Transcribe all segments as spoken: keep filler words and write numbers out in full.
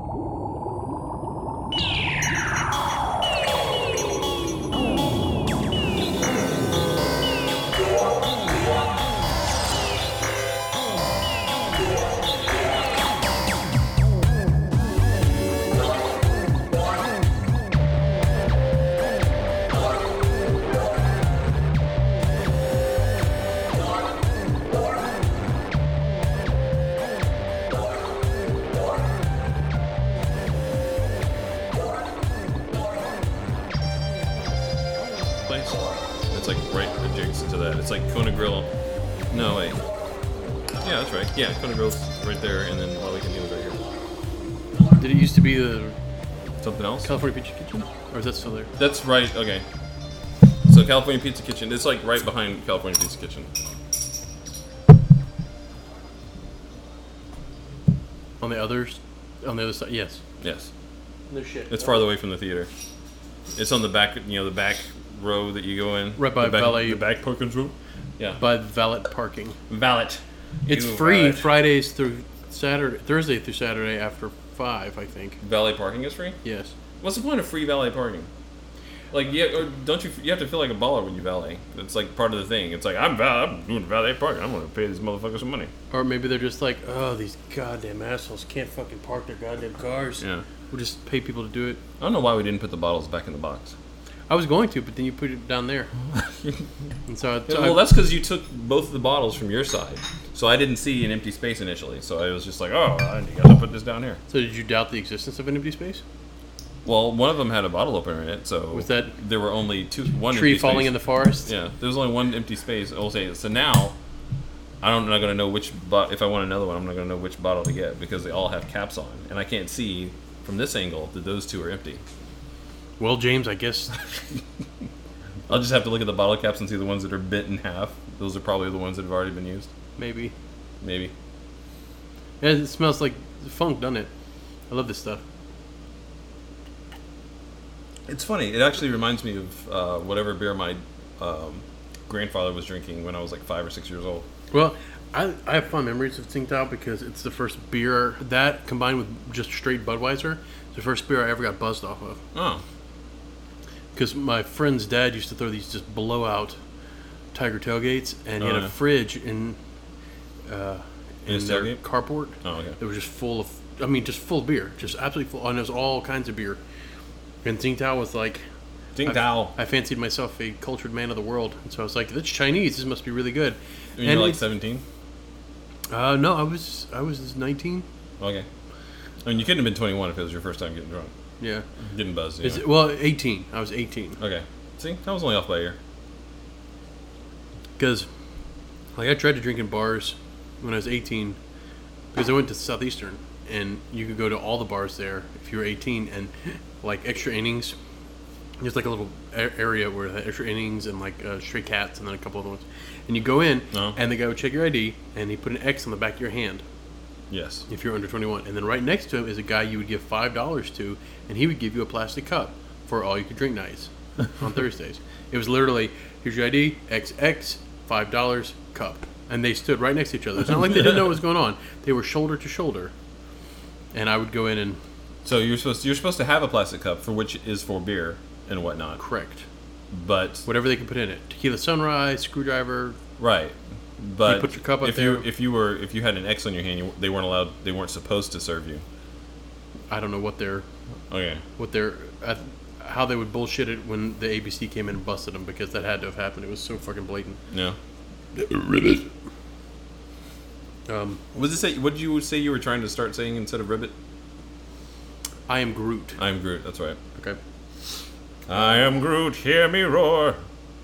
It's like right adjacent to that. It's like Kona Grill. No, wait. Yeah, that's right. Yeah, Kona Grill's right there, and then Wally Canino's right here. Did it used to be the Something else? California Pizza Kitchen? Or is that still there? That's right, okay. So California Pizza Kitchen, it's like right behind California Pizza Kitchen. On the others? On the other side? Yes. Yes. No shit. It's farther away from the theater. It's on the back, you know, the back row that you go in. Right by the back, valet. The back parking room? Yeah. By valet parking. Valet. It's You free valet. Fridays through Saturday, Thursday through Saturday after five, I think. Valet parking is free? Yes. What's the point of free valet parking? Like, yeah, or don't you? You have to feel like a baller when you valet. It's like part of the thing. It's like I'm, val- I'm doing valet parking. I'm gonna pay these motherfuckers some money. Or maybe they're just like, oh, these goddamn assholes can't fucking park their goddamn cars. Yeah. We'll just pay people to do it. I don't know why we didn't put the bottles back in the box. I was going to, but then you put it down there. And so, I, so well, I, that's because you took both the bottles from your side, so I didn't see an empty space initially. So I was just like, oh, I got to put this down here. So did you doubt the existence of an empty space? Well, one of them had a bottle opener in it, so Was that there were only two. One Tree empty falling space. in the forest? Yeah, there was only one empty space. I'll say so now. I don't, I'm not gonna know which, but if I want another one, I'm not gonna know which bottle to get because they all have caps on, and I can't see from this angle that those two are empty. Well, James, I guess I'll just have to look at the bottle caps and see the ones that are bent in half. Those are probably the ones that have already been used. maybe. Maybe. Yeah, it smells like funk, doesn't it? I love this stuff. It's funny. It actually reminds me of uh, whatever beer my um, grandfather was drinking when I was like five or six years old. Well, I, I have fond memories of Tsingtao because it's the first beer that combined with just straight Budweiser. It's the first beer I ever got buzzed off of. Oh. Because my friend's dad used to throw these just blowout Tiger tailgates, and he Oh, had yeah. a fridge in uh, In his their tailgate? carport. Oh, okay. It was just full of, I mean, just full of beer, just absolutely full. And it was all kinds of beer. And Tsingtao was like, Tsingtao. I, I fancied myself a cultured man of the world, and so I was like, "That's Chinese. This must be really good." You and were like it's- seventeen? Uh, no, I was I was nineteen. Okay. I mean, you couldn't have been twenty-one if it was your first time getting drunk. Yeah. Getting buzzed. Is Yeah. it, well, eighteen. I was eighteen. Okay. See, I was only off by a year. Because, like, I tried to drink in bars when I was eighteen because I went to Southeastern, and you could go to all the bars there if you were eighteen, and, like, extra innings. There's, like, a little a- area where the extra innings and, like, uh, stray cats and then a couple other ones. And you go in, Oh. and the guy would check your I D, and he put an X on the back of your hand Yes. if you're under twenty-one. And then right next to him is a guy you would give five dollars to, and he would give you a plastic cup for all you could drink nights on Thursdays. It was literally, here's your I D, X X, five dollars, cup. And they stood right next to each other. It's not like they didn't know what was going on. They were shoulder to shoulder. And I would go in and So you're supposed to, you're supposed to have a plastic cup for which is for beer and whatnot. correct But whatever they could put in it. Tequila Sunrise, screwdriver. right. But You put your cup up if you there. if you were if you had an X on your hand, you, they weren't allowed. They weren't supposed to serve you. I don't know what their Okay. what their uh, how they would bullshit it when the A B C came in and busted them, because that had to have happened. It was so fucking blatant. Yeah. Um, What does it say? What did you say you were trying to start saying instead of ribbit? I am Groot. I am Groot. That's right. Okay. I am Groot. Hear me roar.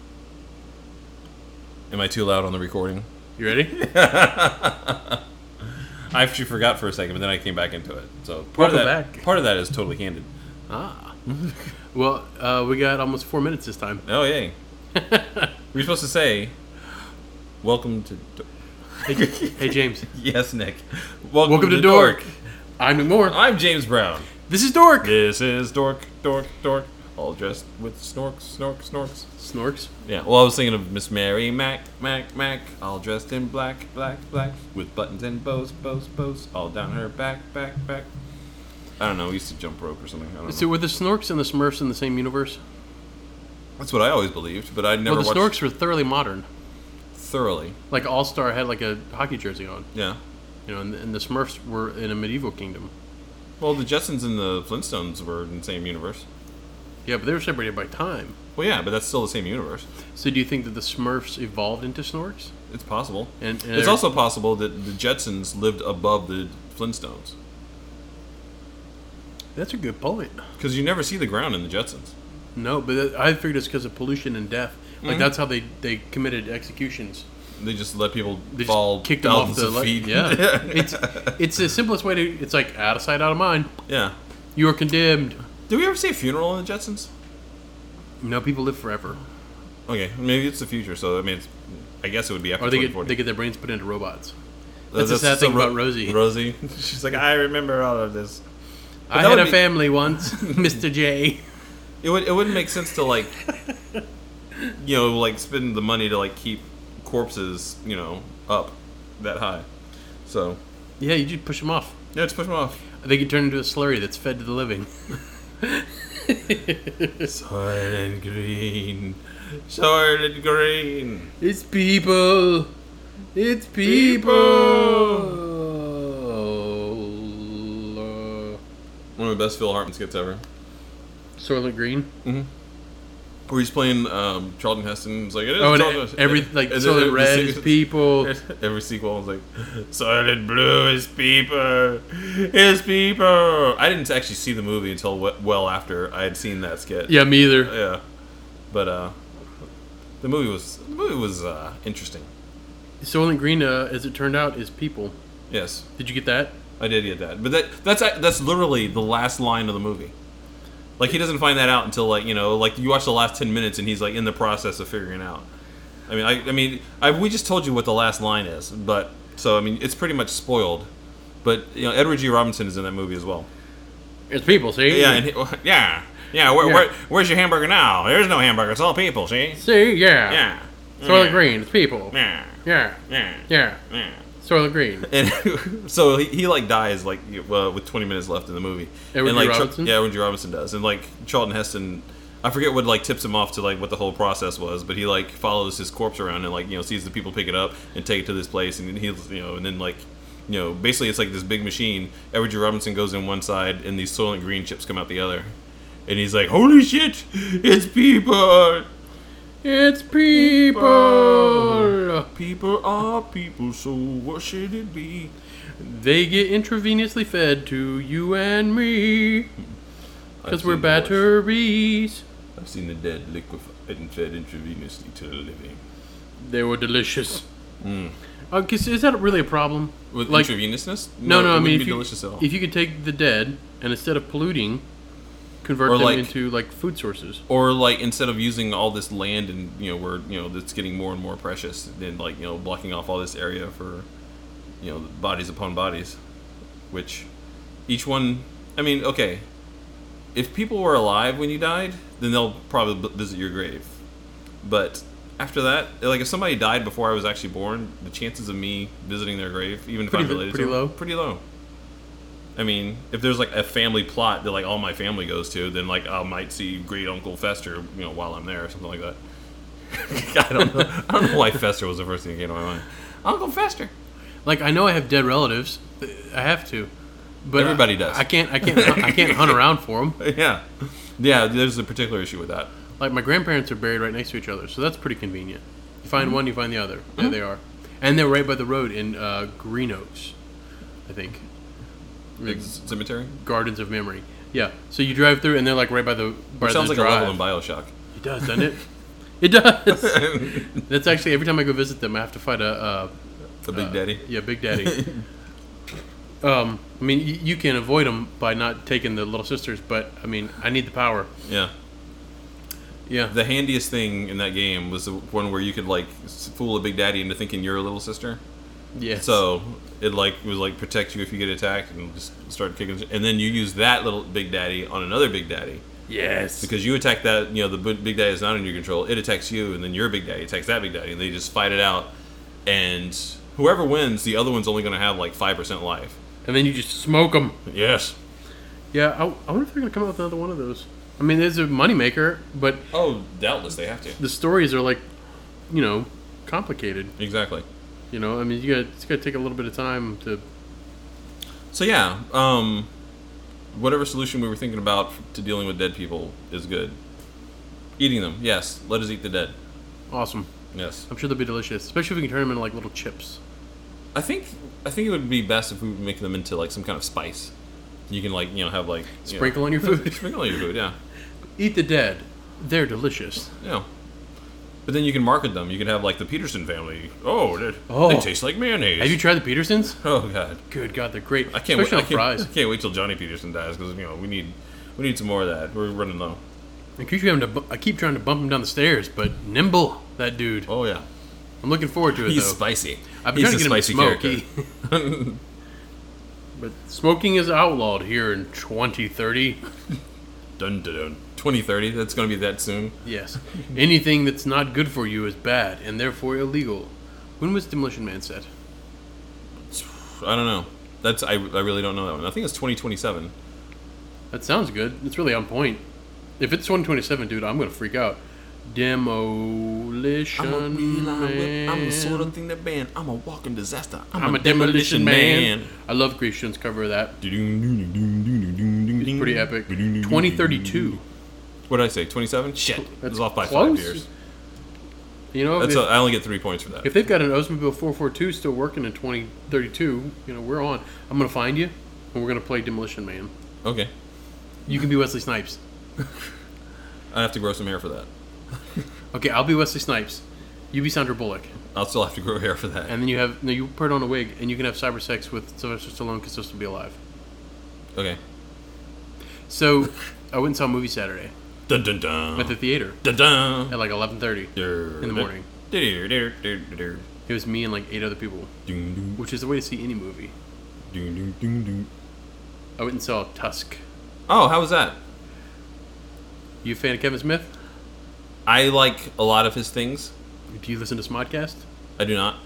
Am I too loud on the recording? You ready? I actually forgot for a second, but then I came back into it. So part Welcome of that, back. part of that is totally candid. Ah. Well, uh, we got almost four minutes this time. Oh yay! We're supposed to say, "Welcome to." Do- Hey, hey James. yes, Nick. Welcome to Dork. I'm McMore. I'm James Brown. This is Dork. This is Dork, Dork, Dork. All dressed with snorks, snorks, snorks. Snorks. Yeah. Well, I was thinking of Miss Mary Mac, Mac, Mac. All dressed in black, black, black, with buttons and bows, bows, bows, all down her back, back, back. I don't know. We used to jump rope or something. I don't So know. were the Snorks and the Smurfs in the same universe? That's what I always believed, but I never Well, the watched Snorks were thoroughly modern. thoroughly. Like All Star had like a hockey jersey on, Yeah. you know, and, and the Smurfs were in a medieval kingdom. Well, the Jetsons and the Flintstones were in the same universe. Yeah, but they were separated by time. Well, yeah, but that's still the same universe. So do you think that the Smurfs evolved into Snorks? It's possible. And, and It's they're- also possible that the Jetsons lived above the Flintstones. That's a good point. Because you never see the ground in the Jetsons. No, but I figured it's because of pollution and death. Like Mhm. that's how they, they committed executions. They just let people They fall just kicked them off thousands the of le- feet. Yeah, it's it's the simplest way to. It's like out of sight, out of mind. Yeah. You are condemned. Did we ever see a funeral in the Jetsons? No, people live forever, Okay, maybe it's the future, so I mean, it's, I guess it would be after or they twenty get forty. they get their brains put into robots. Uh, That's the sad so thing about Rosie. Rosie, she's like, I remember all of this. But I that had would a be- family once, Mister J. It would it wouldn't make sense to like, you know, like spend the money to like keep corpses, you know, up that high. So Yeah, you just push them off. yeah, just push them off. They get turned into a slurry that's fed to the living. Soylent Green, Soylent Green. It's people. It's people. One of the best Phil Hartman skits ever. Soylent Green. Mm-hmm. Where he's playing um, Charlton Heston. It's like, it is Oh, and Charlton Heston. every like And then Soylent every Red is sequel- people. Every sequel was like, Soylent Blue is people, is people. I didn't actually see the movie until we- well after I had seen that skit. Yeah, me either. Yeah, but uh, the movie was the movie was uh, interesting. Soylent Green, uh, as it turned out, is people. Yes, Did you get that? I did get that, but that that's that's literally the last line of the movie. Like he doesn't find that out until like you know like you watch the last ten minutes and he's like in the process of figuring it out. I mean, I I mean, I, we just told you what the last line is, but so I mean, it's pretty much spoiled. But you know, Edward G. Robinson is in that movie as well. It's people. See? Yeah, and he, yeah, yeah. Where, Yeah. Where, where's your hamburger now? There's no hamburger. It's all people. See? See? Yeah. Yeah. Soylent yeah. Green. It's people. Yeah. Yeah. Yeah. Yeah. Yeah. Soylent Green. And so he, he like dies like uh, with twenty minutes left in the movie. Edward and G. like Char- Robinson? yeah, Edward G. Robinson does, and like Charlton Heston, I forget what like tips him off to like what the whole process was, but he like follows his corpse around and like you know sees the people pick it up and take it to this place, and he's you know and then like you know basically it's like this big machine. Edward G. Robinson goes in one side, and these Soylent Green chips come out the other, and he's like, "Holy shit, it's people." It's people. People are people, so what should it be? They get intravenously fed to you and me. Because I've we're seen the worst. batteries. I've seen the dead liquefied and fed intravenously to the living. They were delicious. Mm. Uh, 'cause is that really a problem? With Like- intravenousness? No, no, it I wouldn't mean, be if you, delicious at all. if you could take the dead and instead of polluting, convert Or them like- into like food sources. Or like instead of using all this land and you know where you know that's getting more and more precious, then like you know blocking off all this area for you know bodies upon bodies, which each one. I mean, okay, if people were alive when you died, then they'll probably b- visit your grave. But after that, like if somebody died before I was actually born, the chances of me visiting their grave, even if Pretty I'm lo- related pretty to them, low. pretty low. I mean, if there's like a family plot that like all my family goes to, then like I might see Great Uncle Fester, you know, while I'm there or something like that. I don't know. I don't know why Fester was the first thing that came to my mind. Uncle Fester. Like I know I have dead relatives. I have to. But Everybody I, does. I can't. I can't. I can't hunt around for them. Yeah, yeah. There's a particular issue with that. Like my grandparents are buried right next to each other, so that's pretty convenient. You find Mm-hmm. one, you find the other. There they are, and they're right by the road in uh, Green Oaks, I think. Big cemetery. Gardens of Memory. Yeah. So you drive through, and they're like right by the. By Which sounds the like drive. a level in Bioshock. It does, doesn't it? It does. That's actually every time I go visit them, I have to fight a. Uh, The Big uh, Daddy. Yeah, Big Daddy. um, I mean, y- you can avoid them by not taking the little sisters, but I mean, I need the power. Yeah. Yeah. The handiest thing in that game was the one where you could like fool a Big Daddy into thinking you're a little sister. Yes. So it like was like protect you if you get attacked and just start kicking. And then you use that little Big Daddy on another Big Daddy Yes. because you attack that. You know the b- Big Daddy is not in your control. It attacks you, and then your Big Daddy attacks that Big Daddy, and they just fight it out. And whoever wins, the other one's only going to have like five percent life. And then you just smoke them. Yes. Yeah, I, I wonder if they're going to come out with another one of those. I mean, it's a moneymaker, but... Oh, doubtless, they have to. The stories are, like, you know, complicated. Exactly. You know, I mean, you got it's got to take a little bit of time to... So, yeah, um, whatever solution we were thinking about to dealing with dead people is good. Eating them, yes. Let us eat the dead. Awesome. Yes. I'm sure they'll be delicious, especially if we can turn them into, like, little chips. I think I think it would be best if we make them into, like, some kind of spice. You can, like, you know, have, like... You Sprinkle know, on your food? Sprinkle on your food, yeah. Eat the dead. They're delicious. Yeah. But then you can market them. You can have, like, the Peterson family. Oh, they, Oh. they taste like mayonnaise. Have you tried the Petersons? Oh, God. Good God, they're great. I can't, wait, Especially I, on can't, fries. I can't wait till Johnny Peterson dies because, you know, we need we need some more of that. We're running low. I keep, trying to, bu- I keep trying to bump him down the stairs, but nimble, that dude. Oh, yeah. I'm looking forward to it, He's though. spicy. I've been He's trying to a get him to spicy smoke. character. He- but smoking is outlawed here in twenty thirty. Dun, dun, dun. twenty thirty, that's going to be that soon. Yes. Anything that's not good for you is bad, and therefore illegal. When was Demolition Man set? I don't know. That's I, I really don't know that one. I think it's twenty twenty-seven. That sounds good. It's really on point. If it's twenty twenty-seven, dude, I'm going to freak out. Demolition Man. I'm the sort of thing that banned. I'm a walking disaster. I'm, I'm a demolition man. I love Grief Shun's cover of that. It's Pretty epic. twenty thirty-two. What did I say? twenty-seven? Shit. It That's was off by close. five years. You know, That's if, a, I only get three points for that. if they've got an Oldsmobile four forty-two still working in twenty thirty-two, you know, we're on. I'm going to find you, and we're going to play Demolition Man. Okay. You can be Wesley Snipes. I have to grow some hair for that. Okay, I'll be Wesley Snipes. You be Sandra Bullock. I'll still have to grow hair for that. And then you have, no, you put on a wig, and you can have cyber sex with Sylvester Stallone because he'll still be alive. Okay. So, I went and saw a movie Saturday Dun dun dun. at the theater Dun dun. at like eleven thirty in the morning. Dun It was me and like eight other people, dun which is the way to see any movie. dun dun dun dun. I went and saw Tusk. Oh, how was that? You a fan of Kevin Smith? I like a lot of his things. Do you listen to Smodcast? I do not.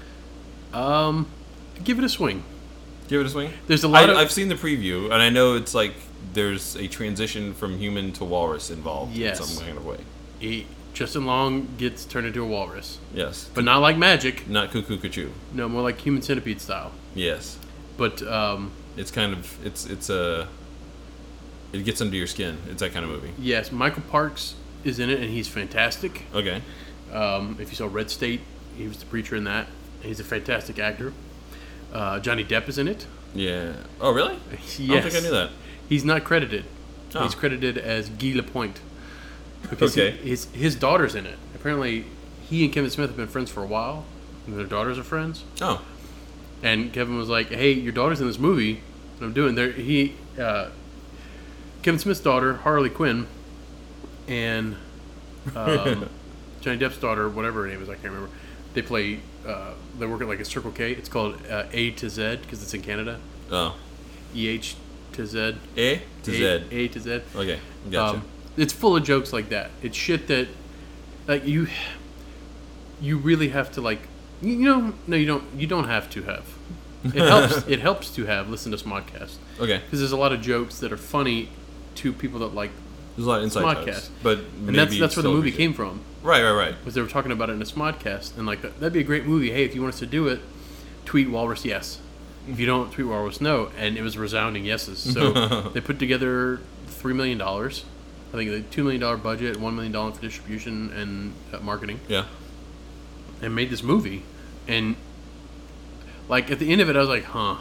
Um, give it a swing. Give it a swing. There's a lot I, of... I've seen the preview, and I know it's like there's a transition from human to walrus involved Yes. in some kind of way. He, Justin Long gets turned into a walrus. Yes. But not like magic. Not cuckoo cuckoo. No, more like human centipede style. Yes. But, um... It's kind of it's it's a it gets under your skin. It's that kind of movie. yes, Michael Parks is in it, and he's fantastic. Okay. Um, if you saw Red State, he was the preacher in that. He's a fantastic actor. Uh, Johnny Depp is in it. Yeah. Oh, really? Yes. I don't think I knew that. He's not credited. Oh. He's credited as Guy Lapointe. Because Okay. he, his, his daughter's in it. Apparently, he and Kevin Smith have been friends for a while. And their daughters are friends. Oh. And Kevin was like, hey, your daughter's in this movie. And I'm doing there. He, uh, Kevin Smith's daughter, Harley Quinn, and um, Johnny Depp's daughter, whatever her name is, I can't remember. They play, uh, they work at like a Circle K. It's called uh, A to Z because it's in Canada. Oh. E H to Z. A to A, Z. A to Z. Okay. Gotcha. Um, it's full of jokes like that. It's shit that, like you, you really have to like, you know, no, you don't. You don't have to have. It helps. It helps to have listen to Smodcast okay. because there's a lot of jokes that are funny to people that like, There's a lot of inside Smodcast. jokes, but and that's that's where the movie came from. Right, right, right. Was they were talking about it in a Smodcast, and like that, that'd be a great movie. Hey, if you want us to do it, tweet Walrus yes. If you don't, tweet Walrus no. And it was resounding yeses. So they put together three million dollars. I think a two million dollar budget, one million dollars for distribution and uh, marketing, Yeah. and made this movie. And like at the end of it, I was like, huh.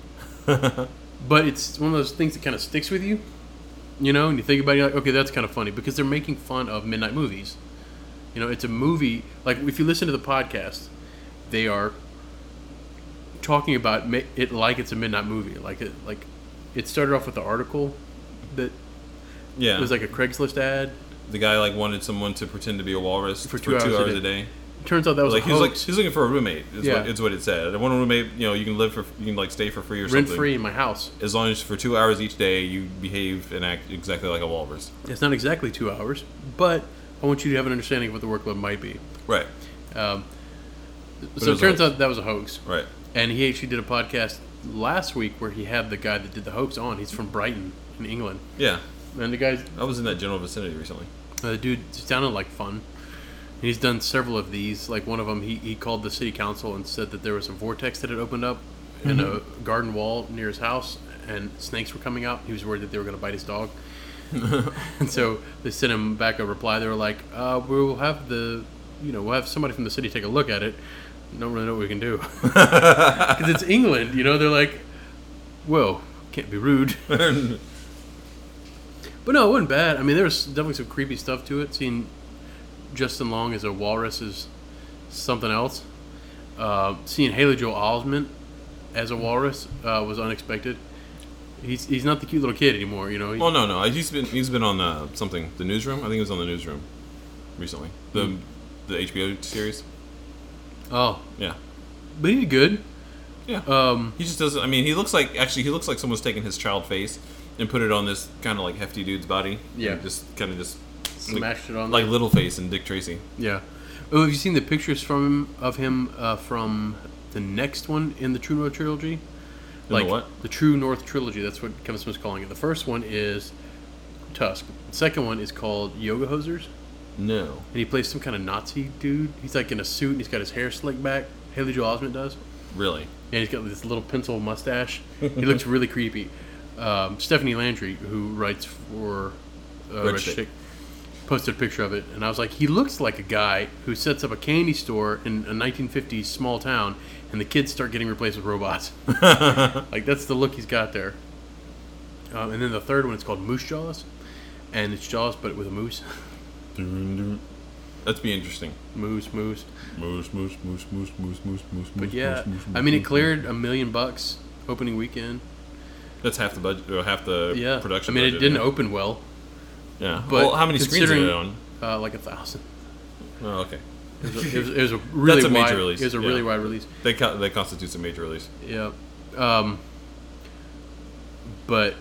But it's one of those things that kind of sticks with you, you know. And you think about it, you're like, okay, that's kind of funny because they're making fun of midnight movies. You know, it's a movie. Like if you listen to the podcast, they are talking about ma- it like it's a midnight movie. Like it, like it started off with the article that Yeah. it was like a Craigslist ad. The guy like wanted someone to pretend to be a walrus For two hours a a day. Turns out that was Like a he was like hoax. he's looking for a roommate. Is Yeah. what, it's what it said. I want a roommate. You know, you can live for you can like stay for free or Rent something. free in my house. As long as for two hours each day you behave and act exactly like a walrus. It's not exactly two hours, but I want you to have an understanding of what the workload might be. Right. Um, it so it was a turns hoax. out that was a hoax. Right. And he actually did a podcast last week where he had the guy that did the hoax on. He's from Brighton in England. Yeah. And the guy's... I was in that general vicinity recently. Uh, the dude sounded like fun. He's done several of these. Like one of them, he, he called the city council and said that there was a vortex that had opened up mm-hmm. in a garden wall near his house, and snakes were coming out. He was worried that they were going to bite his dog. And so they sent him back a reply. They were like, uh, we'll have the, you know, we'll have somebody from the city take a look at it. Don't really know what we can do. Because it's England, you know, they're like, whoa, can't be rude. But no, it wasn't bad. I mean, there was definitely some creepy stuff to it. Seeing Justin Long as a walrus is something else. Uh, seeing Haley Joel Osment as a walrus uh, was unexpected. He's he's not the cute little kid anymore, you know. He, well, no, no. He's been he's been on uh, something, the Newsroom. I think he was on the Newsroom recently. The mm. the H B O series. Oh yeah, but he did good. Yeah. Um, he just doesn't. I mean, he looks like actually he looks like someone's taken his child face and put it on this kind of like hefty dude's body. Yeah. Just kind of just smashed like, it on like there. Littleface and Dick Tracy. Yeah. Oh, have you seen the pictures from him of him uh, from the next one in the True North trilogy? In like the what? The True North trilogy. That's what Kevin Smith's calling it. The first one is Tusk. The second one is called Yoga Hosers. No. And he plays some kind of Nazi dude. He's like in a suit and he's got his hair slicked back. Haley Joel Osment does. Really? And he's got this little pencil mustache. He looks really creepy. Um, Stephanie Landry, who writes for uh, Red Red Chick. Chick, posted a picture of it, and I was like, he looks like a guy who sets up a candy store in a nineteen fifties small town, and the kids start getting replaced with robots. Like, that's the look he's got there. Um, and then the third one is called Moose Jaws, and it's Jaws but with a moose. That'd be interesting. Moose, moose. Moose, moose, moose, moose, moose, moose, moose, But moose, yeah, moose, moose, I mean, it moose, cleared a million bucks opening weekend. That's half the budget, or half the Yeah, production. I mean, budget, it didn't yeah. open well. Yeah. But well, how many screens is considering- it on? Uh, like a thousand. Oh, okay. It was a, it was, it was a really That's a major wide, release, It was a yeah. really wide release. They co- that constitutes a major release. Yeah. Um, but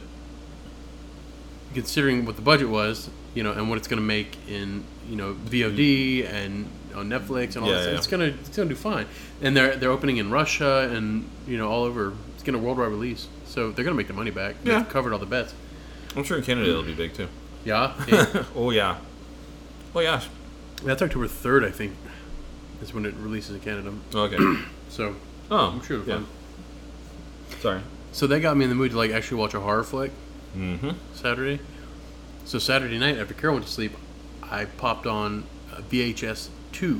considering what the budget was, you know, and what it's going to make in, you know, V O D and on Netflix and all Yeah, that stuff, yeah. it's going to it's going to do fine. And they're they're opening in Russia and, you know, all over. It's going to worldwide release. So they're going to make the money back. Yeah. They've covered all the bets. I'm sure in Canada it'll be big too. Yeah. yeah. Oh yeah. Oh yeah. That's October third, I think, is when it releases in Canada. Okay. So Oh, I'm sure it'll be yeah. fun. Sorry. So that got me in the mood to like actually watch a horror flick Mm-hmm. Saturday. So Saturday night after Carol went to sleep, I popped on uh, V H S two.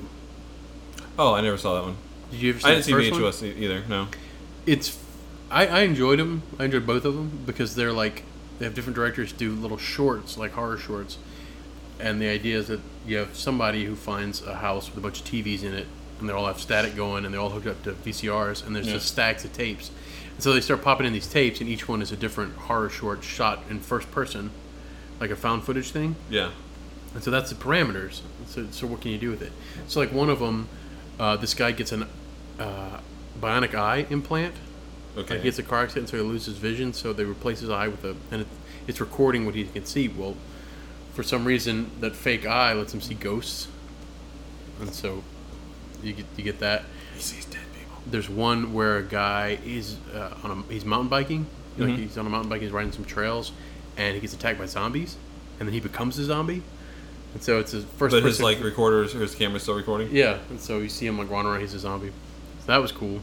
Oh, I never saw that one. Did you ever see I the didn't see first V H S one? e- either. No. It's, I, I enjoyed them. I enjoyed both of them because they're like they have different directors do little shorts like horror shorts, and the idea is that you have somebody who finds a house with a bunch of T Vs in it, and they all have static going, and they're all hooked up to V C Rs, and there's Yeah. just stacks of tapes. And so they start popping in these tapes, and each one is a different horror short shot in first person, like a found footage thing. Yeah. And so that's the parameters. So, so what can you do with it? So like one of them, uh, this guy gets an uh, bionic eye implant. Okay. Like he gets a car accident, so he loses vision. So they replace his eye with a, and it, it's recording what he can see. Well, for some reason, that fake eye lets him see ghosts, and so you get you get that. He sees dead people. There's one where a guy is uh, on a he's mountain biking, like Mhm. he's on a mountain bike, he's riding some trails, and he gets attacked by zombies, and then he becomes a zombie, and so it's his first. But his person- like recorders or his camera's still recording. yeah, and so you see him like running around, he's a zombie. So that was cool.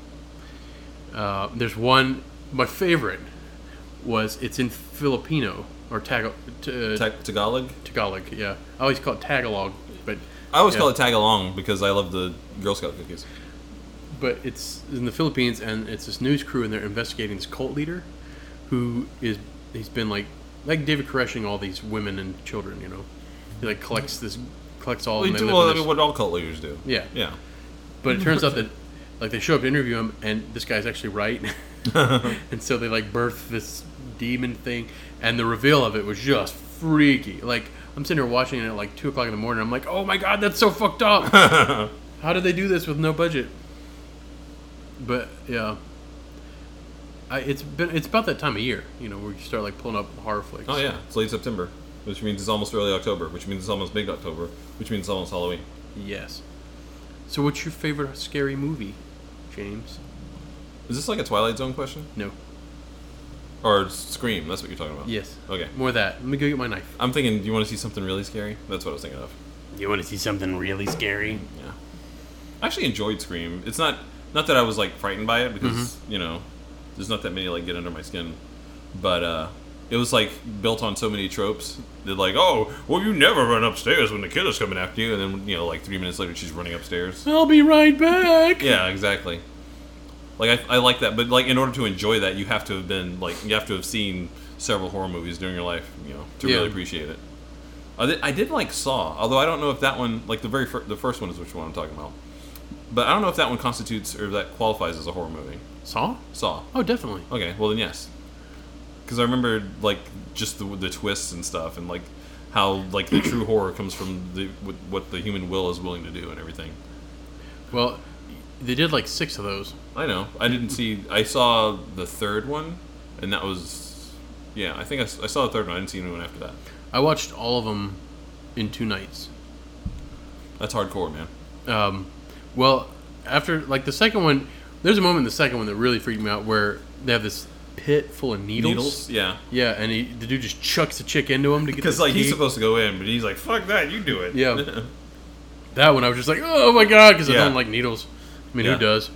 Uh, there's one, my favorite was it's in Filipino or Tagal t- uh, Ta- Tagalog. Tagalog. Yeah, I always call it Tagalog, but I always yeah. call it tag along because I love the Girl Scout cookies. but it's in the Philippines, and it's this news crew, and they're investigating this cult leader, who is he's been like like David Koreshing all these women and children. You know, he like collects this collects all. Well, of them. They well, live I in mean, this- what all cult leaders do. yeah, Yeah. but it turns out that like they show up to interview him, and this guy's actually right, and so they like birth this demon thing, and the reveal of it was just freaky. Like I'm sitting here watching it at like two o'clock in the morning. I'm like, oh my god, that's so fucked up. How did they do this with no budget? But yeah, I, it's been it's about that time of year, you know, where you start like pulling up horror flicks. Oh yeah, it's late September, which means it's almost early October, which means it's almost mid October, which means it's almost Halloween. Yes. So, what's your favorite scary movie, James? Is this like a Twilight Zone question? No. Or Scream? That's what you're talking about. Yes. Okay. More of that. Let me go get my knife. I'm thinking. Do you want to see something really scary? That's what I was thinking of. You want to see something really scary? Yeah. I actually enjoyed Scream. It's not not that I was like frightened by it because mm-hmm. you know there's not that many like get under my skin, but uh, it was like built on so many tropes. They're like, oh, well, you never run upstairs when the killer's coming after you, and then you know like three minutes later she's running upstairs. I'll be right back. Yeah, exactly. Like I, I like that, but like in order to enjoy that, you have to have been like you have to have seen several horror movies during your life, you know, to yeah. really appreciate it. I did, I did like Saw, although I don't know if that one, like the very fir- the first one is which one I'm talking about, but I don't know if that one constitutes or that qualifies as a horror movie. Saw? Saw. Oh, definitely. Okay, well then yes, because I remember like just the the twists and stuff, and like how like the true horror comes from the what the human will is willing to do and everything. Well, they did like six of those. I know. I didn't see. I saw the third one, and that was, yeah. I think I, I saw the third one. I didn't see anyone after that. I watched all of them in two nights. That's hardcore, man. Um, well, after like the second one, there's a moment in the second one that really freaked me out where they have this pit full of needles. Needles, yeah, yeah, and he, the dude just chucks the chick into him to get because like key. He's supposed to go in, but he's like, "Fuck that, you do it." Yeah. That one, I was just like, "Oh my god," because yeah. I don't like needles. I mean, yeah. who does?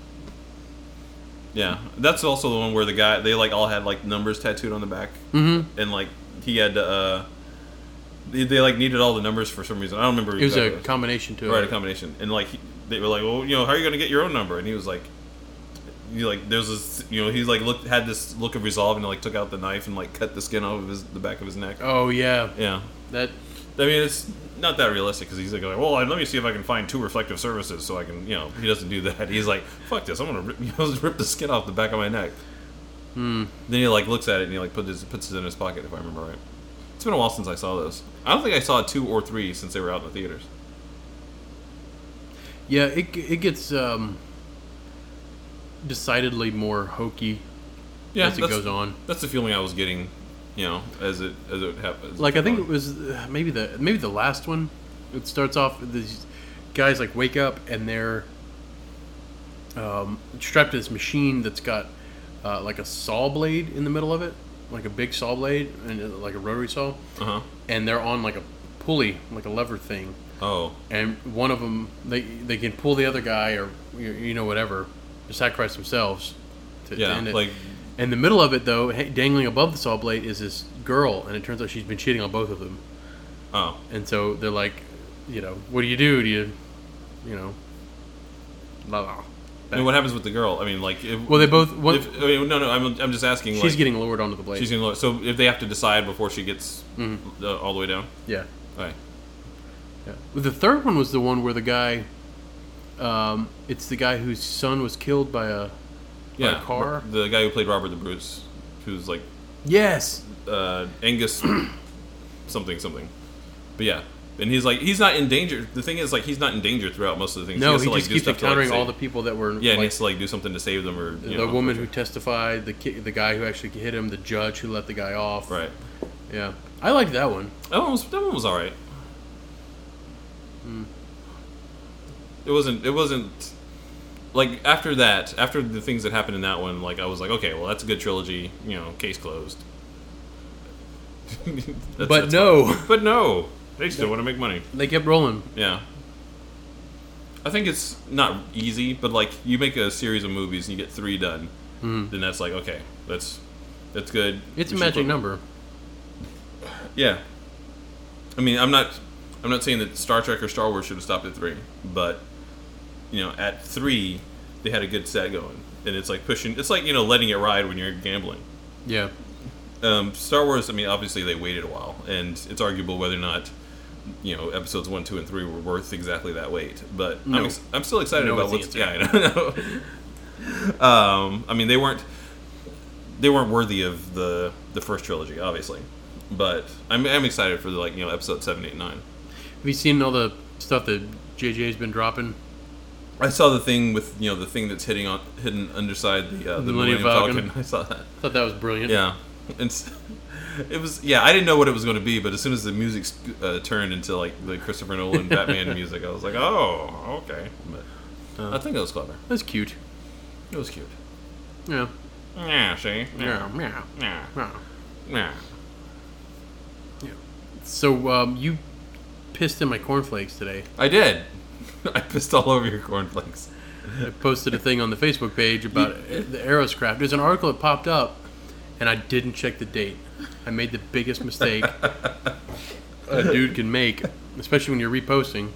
Yeah, that's also the one where the guy they like all had like numbers tattooed on the back, mm-hmm. and like he had to, uh, they, they like needed all the numbers for some reason. I don't remember. It was exactly a combination to right, it. a combination, and like he, they were like, "Well, you know, how are you gonna get your own number?" And he was like, "You like, there's this, you know, he's like looked had this look of resolve and like took out the knife and like cut the skin off of his the back of his neck." Oh yeah, yeah. That. I mean, it's not that realistic because he's like, well, let me see if I can find two reflective surfaces so I can, you know, he doesn't do that. He's like, fuck this, I'm gonna rip, you know, rip the skin off the back of my neck. Hmm. Then he like looks at it and he like puts his, puts it in his pocket, if I remember right. It's been a while since I saw those. I don't think I saw two or three since they were out in the theaters. Yeah, it it gets um, decidedly more hokey yeah, as it goes on. That's the feeling I was getting. You know, as it as it happens. Like I think it was uh, maybe the maybe the last one. It starts off these guys like wake up and they're um, strapped to this machine that's got uh, like a saw blade in the middle of it, like a big saw blade and uh, like a rotary saw. Uh-huh. And they're on like a pulley, like a lever thing. Oh. And one of them, they they can pull the other guy or you know whatever, to sacrifice themselves to, yeah, to end it. Like. In the middle of it, though, dangling above the saw blade is this girl, and it turns out she's been cheating on both of them. Oh. And so they're like, you know, what do you do? Do you, you know, la la. I mean, what happens with the girl? I mean, like, if, well, they both. What, if, I mean, no, no. I'm, I'm just asking. She's like, getting lowered onto the blade. She's getting lowered. So if they have to decide before she gets mm-hmm. uh, all the way down. Yeah. All right. Yeah. The third one was the one where the guy. Um, it's the guy whose son was killed by a. Yeah, car. The guy who played Robert the Bruce, who's like, yes, uh, Angus, something something, but yeah, and he's like he's not in danger. The thing is, like he's not in danger throughout most of the things. No, he, he to, like, just keeps encountering all the people that were. Yeah, like, and he has to like do something to save them, or you the know, woman who testified, the ki- the guy who actually hit him, the judge who let the guy off. Right. Yeah, I liked that one. That one was that one was all right. Mm. It wasn't. It wasn't. Like, after that, after the things that happened in that one, like, I was like, okay, well, that's a good trilogy, you know, case closed. that's, but that's no. fine. But no. They still want to make money. They kept rolling. Yeah. I think it's not easy, but, like, you make a series of movies and you get three done, mm. then that's like, okay, that's that's good. It's we a magic number. Yeah. I mean, I'm not, I'm not saying that Star Trek or Star Wars should have stopped at three, but... You know, at three, they had a good set going, and it's like pushing. It's like you know, letting it ride when you're gambling. Yeah. Um, Star Wars. I mean, obviously they waited a while, and it's arguable whether or not, you know, episodes one, two, and three were worth exactly that wait. But no. I'm, ex- I'm still excited no about what's. Yeah, I know. um, I mean, they weren't. They weren't worthy of the the first trilogy, obviously, but I'm I'm excited for the like you know episode seven, eight, nine. Have you seen all the stuff that J J's been dropping? I saw the thing with you know the thing that's hitting on hidden underside the uh, the Millennium Millennium Falcon. Falcon. I saw that. I thought that was brilliant. Yeah, and it was yeah. I didn't know what it was going to be, but as soon as the music uh, turned into like the Christopher Nolan Batman music, I was like, oh, okay. But uh, I think it was clever. That's cute. It was cute. Yeah. Yeah, see? Yeah. Yeah. Yeah. Yeah. Yeah. Yeah. So um, you pissed in my cornflakes today. I did. I pissed all over your cornflakes. I posted a thing on the Facebook page about the Aeroscraft. There's an article that popped up, and I didn't check the date. I made the biggest mistake a dude can make, especially when you're reposting.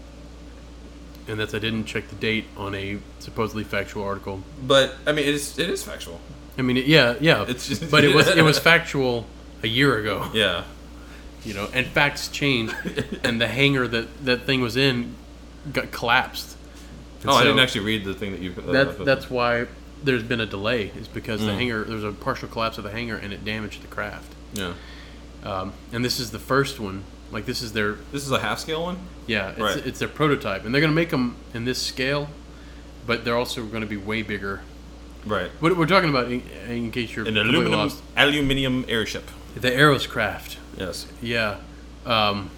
And that's I didn't check the date on a supposedly factual article. But I mean, it is it is factual. I mean, it, yeah, yeah. It's just, but it was it was factual a year ago. Yeah. You know, and facts change, and the hangar that that thing was in got collapsed. And oh, so I didn't actually read the thing that you. Uh, that that's why there's been a delay. Is because the Mm. hangar there was a partial collapse of the hangar and it damaged the craft. Yeah. Um, and this is the first one. Like this is their This is a half scale one. yeah. It's, Right. it's their prototype, and they're gonna make them in this scale, but they're also going to be way bigger. Right. What we're talking about, in, in case you're An completely aluminum lost, aluminium airship. the Aeroscraft. Yes. Yeah, um,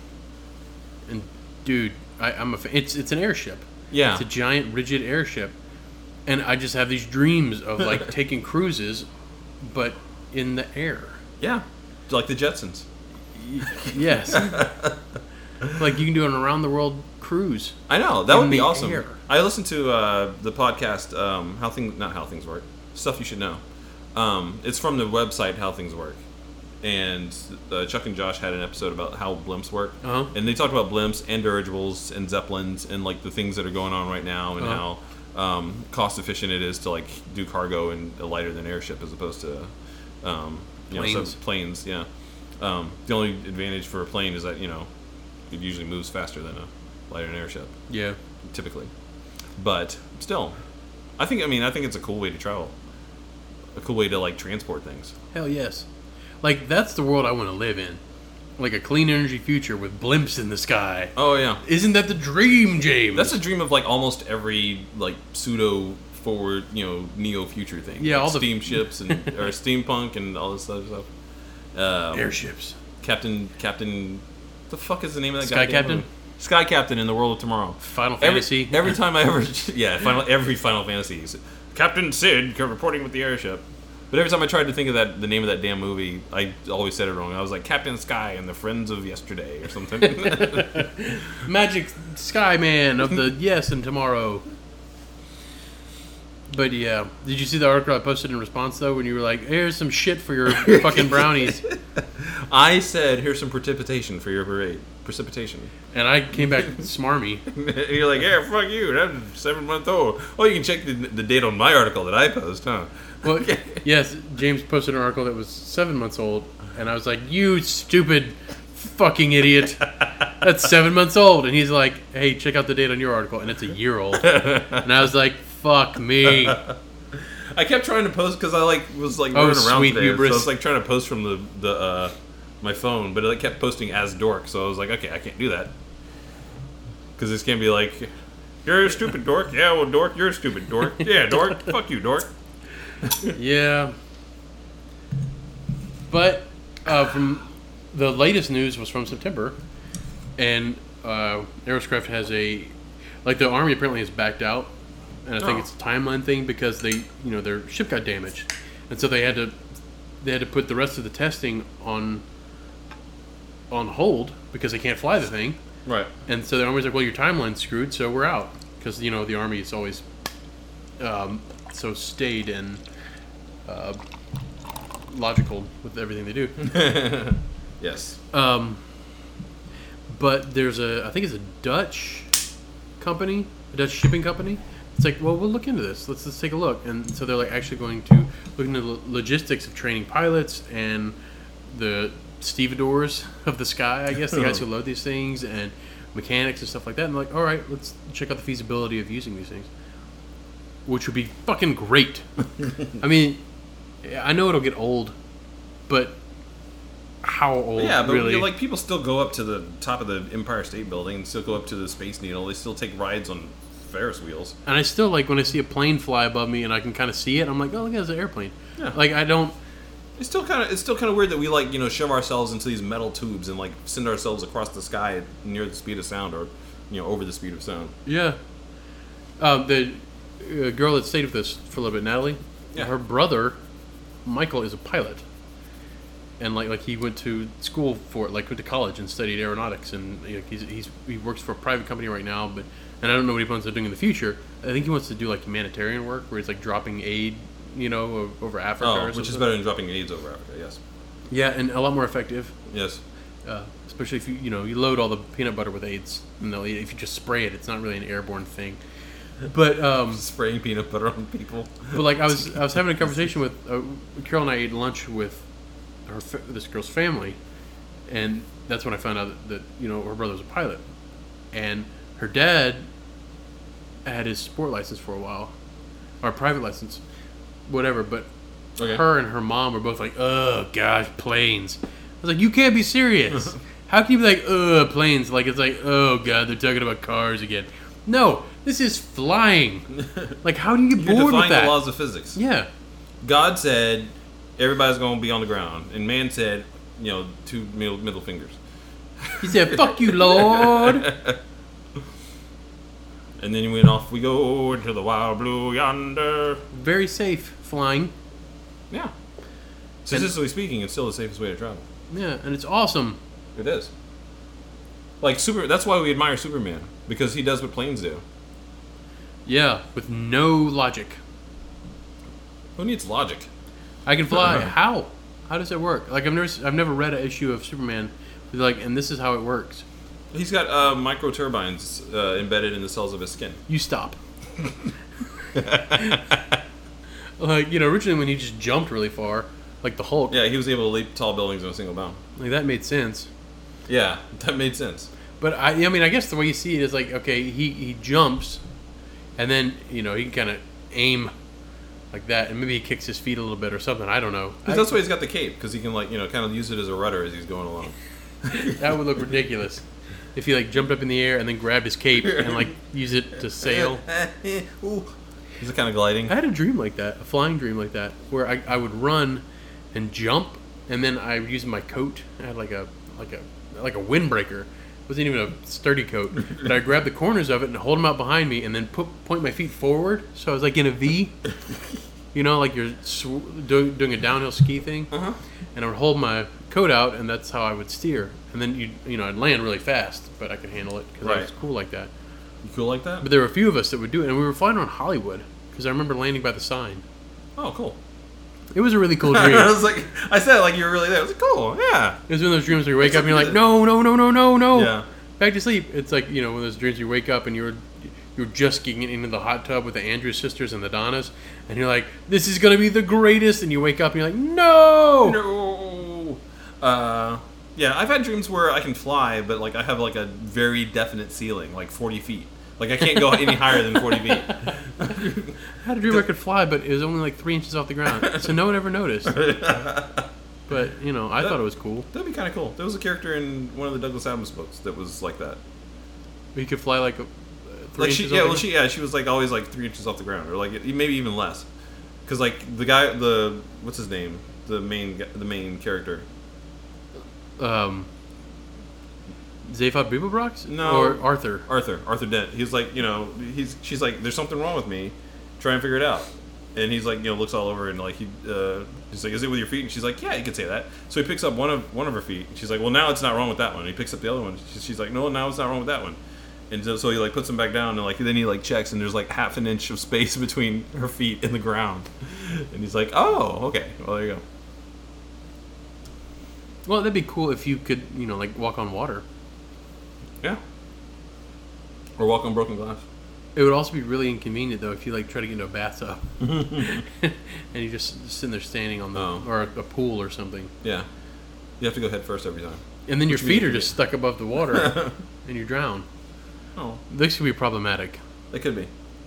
and dude, I, I'm a. Fa- it's it's an airship. Yeah. It's a giant rigid airship, and I just have these dreams of like taking cruises, but in the air. Yeah. Like the Jetsons. Y- yes. Like you can do an around the world cruise. I know that In would be the awesome. air. I listened to uh, the podcast um, "How Things Not How Things Work," stuff you should know. Um, it's from the website How Things Work, and uh, Chuck and Josh had an episode about how blimps work, Uh-huh. and they talked about blimps and dirigibles and zeppelins and like the things that are going on right now and Uh-huh. how um, cost efficient it is to like do cargo in a lighter than airship as opposed to um, you know Planes. so planes. Yeah. Um, the only advantage for a plane is that you know it usually moves faster than a lighter than airship Yeah. typically, but still, I think I mean I think it's a cool way to travel, a cool way to like transport things. Hell yes. Like that's the world I want to live in. Like a clean energy future with blimps in the sky. Oh yeah, Isn't that the dream, James? that's a dream of like almost every like pseudo forward you know neo future thing. Yeah, like all the- steamships and or steampunk and all this other stuff. Um, airships. Captain Captain, the fuck is the name of that Sky goddamn Captain? movie? Sky Captain in the World of Tomorrow. Final Every, Fantasy. every time I ever, yeah, final, every Final Fantasy, is Captain Sid reporting with the airship. But every time I tried to think of that, the name of that damn movie, I always said it wrong. I was like Captain Sky and the Friends of Yesterday or something. Magic Sky Man of the Yes and Tomorrow. But yeah, did you see the article I posted in response though? When you were like, "Here's some shit for your fucking brownies," I said, "Here's some precipitation for your parade." Precipitation. and I came back smarmy. You're like, "Yeah, fuck you. That's seven month old." Oh, you can check the, the date on my article that I post, huh? Well, yes, James posted an article that was seven months old, and I was like, "You stupid fucking idiot! That's seven months old." And he's like, "Hey, check out the date on your article," and it's a year old. And I was like, "Fuck me." I kept trying to post because I like was like Oh, running around sweet today, hubris. so I was like trying to post from the the uh, my phone, but it like, kept posting as dork. So I was like, okay, I can't do that because this can't be like, you're a stupid dork. Yeah, well, dork, you're a stupid dork. Yeah, dork. Fuck you, dork. Yeah. But uh, from the latest news was from September, and uh, Aeroscraft has a like the Army apparently has backed out, and I think Oh. it's a timeline thing because they you know their ship got damaged, and so they had to they had to put the rest of the testing on on hold because they can't fly the thing, Right. and so the Army's like, well, your timeline's screwed, so we're out because you know the Army is always um, so staid and uh, logical with everything they do. Yes. Um, but there's a, I think it's a Dutch company, a Dutch shipping company. It's like, well, we'll look into this. Let's let's take a look. And so they're like actually going to look into the logistics of training pilots and the stevedores of the sky, I guess, the guys who load these things and mechanics and stuff like that. And they're like, all right, let's check out the feasibility of using these things, which would be fucking great. I mean, I know it'll get old, but how old? Yeah, but really? like people still go up to the top of the Empire State Building and still go up to the Space Needle. They still take rides on Ferris wheels. And I still like when I see a plane fly above me and I can kind of see it. I'm like, oh, look, there's an airplane. Yeah. Like I don't. It's still kind of it's still kind of weird that we like you know shove ourselves into these metal tubes and like send ourselves across the sky near the speed of sound or you know over the speed of sound. Yeah. Uh, the uh, girl that stayed with us for a little bit, Natalie. Yeah. Her brother, Michael, is a pilot. And like like he went to school for it, like went to college and studied aeronautics, and you know, he's, he's he works for a private company right now. But and I don't know what he plans on doing in the future. I think he wants to do like humanitarian work, where he's like dropping aid, you know, o- over Africa. Oh, or which something. is better than dropping AIDS over Africa. Yes. Yeah, and a lot more effective. Yes. Uh, especially if you you know you load all the peanut butter with AIDS, and they'll eat it. If you just spray it, it's not really an airborne thing. But um, Spraying peanut butter on people. but like I was I was having a conversation with uh, Carol and I ate lunch with her fa- this girl's family, and that's when I found out that, that you know her brother was a pilot, and her dad had his sport license for a while, or private license, whatever. But Okay. her and her mom were both like, "Oh gosh, planes." I was like, "You can't be serious. How can you be like, ugh, planes?" Like it's like, oh god, they're talking about cars again. No, this is flying. Like, how do you get You're bored with defying that? the laws of physics. Yeah. God said everybody's going to be on the ground, and man said, you know, two middle, middle fingers. He said, "Fuck you, Lord." And then he went off. We go into the wild blue yonder. Very safe flying. Yeah. Statistically speaking, it's still the safest way to travel. Yeah, and it's awesome. It is. Like super. That's why we admire Superman, because he does what planes do. Yeah, with no logic. Who needs logic? I can fly. How? How does it work? Like I've never, I've never read an issue of Superman with like, and this is how it works. He's got uh, micro turbines uh, embedded in the cells of his skin. You stop. Like you know, originally when he just jumped really far, like the Hulk, Yeah, he was able to leap tall buildings in a single bound. like that made sense. Yeah, that made sense. But I, I mean, I guess the way you see it is like, okay, he, he jumps, and then you know he can kind of aim like that, and maybe he kicks his feet a little bit or something. I don't know. Because that's why he's got the cape, because he can like you know kind of use it as a rudder as he's going along. That would look ridiculous if he like jumped up in the air and then grabbed his cape and like use it to sail. Ooh. He's kind of gliding. I had a dream like that, a flying dream like that, where I, I would run and jump, and then I would use my coat. I had like a like a like a windbreaker. It wasn't even a sturdy coat, but I'd grab the corners of it and hold them out behind me, and then put point my feet forward, so I was like in a V. You know, like you're sw- do, doing a downhill ski thing, Uh-huh. and I would hold my coat out, and that's how I would steer. And then you you know I'd land really fast, but I could handle it because I was Right. cool like that. You cool like that? But there were a few of us that would do it, and we were flying around Hollywood because I remember landing by the sign. Oh, cool. It was a really cool dream. I was like, I said it like you were really there. I was like, cool, yeah. It was one of those dreams where you wake up and you're like, no, no, no, no, no, no. Yeah. Back to sleep. It's like, you know, one of those dreams where you wake up and you're you're just getting into the hot tub with the Andrews sisters and the Donnas, and you're like, this is going to be the greatest, and you wake up and you're like, no! No. Uh, yeah, I've had dreams where I can fly, but like I have like a very definite ceiling, like forty feet. Like I can't go any higher than forty feet. I had a dream I could fly, but it was only like three inches off the ground, so no one ever noticed. But, you know, I That- thought it was cool. That'd be kind of cool. There was a character in one of the Douglas Adams books that was like that. You could fly like a, uh, three Like she, inches yeah, off the well, she, yeah, she was like always like three inches off the ground, or like maybe even less. Because like the guy, the what's his name, the main, gu- the main character. Um, Zaphod Beeblebrox? No. Or Arthur? Arthur, Arthur Dent. He's like, you know, he's she's like, there's something wrong with me. Try and figure it out. And he's like, you know, looks all over and like he, uh, he's like, is it with your feet? And she's like, yeah, you could say that. So he picks up one of one of her feet. And she's like, well, now it's not wrong with that one. And he picks up the other one. She's, she's like, no, now it's not wrong with that one. And so, so he like puts them back down and like then he like checks and there's like half an inch of space between her feet and the ground. And he's like, oh, okay, well there you go. Well, that'd be cool if you could, you know, like walk on water. Yeah. Or walk on broken glass. It would also be really inconvenient though if you like try to get into a bathtub and you just sitting there standing on the Oh. or a, a pool or something, Yeah. You have to go head first every time. and then your Which means feet are you- just stuck above the water and you drown. Oh, This could be problematic. it could be.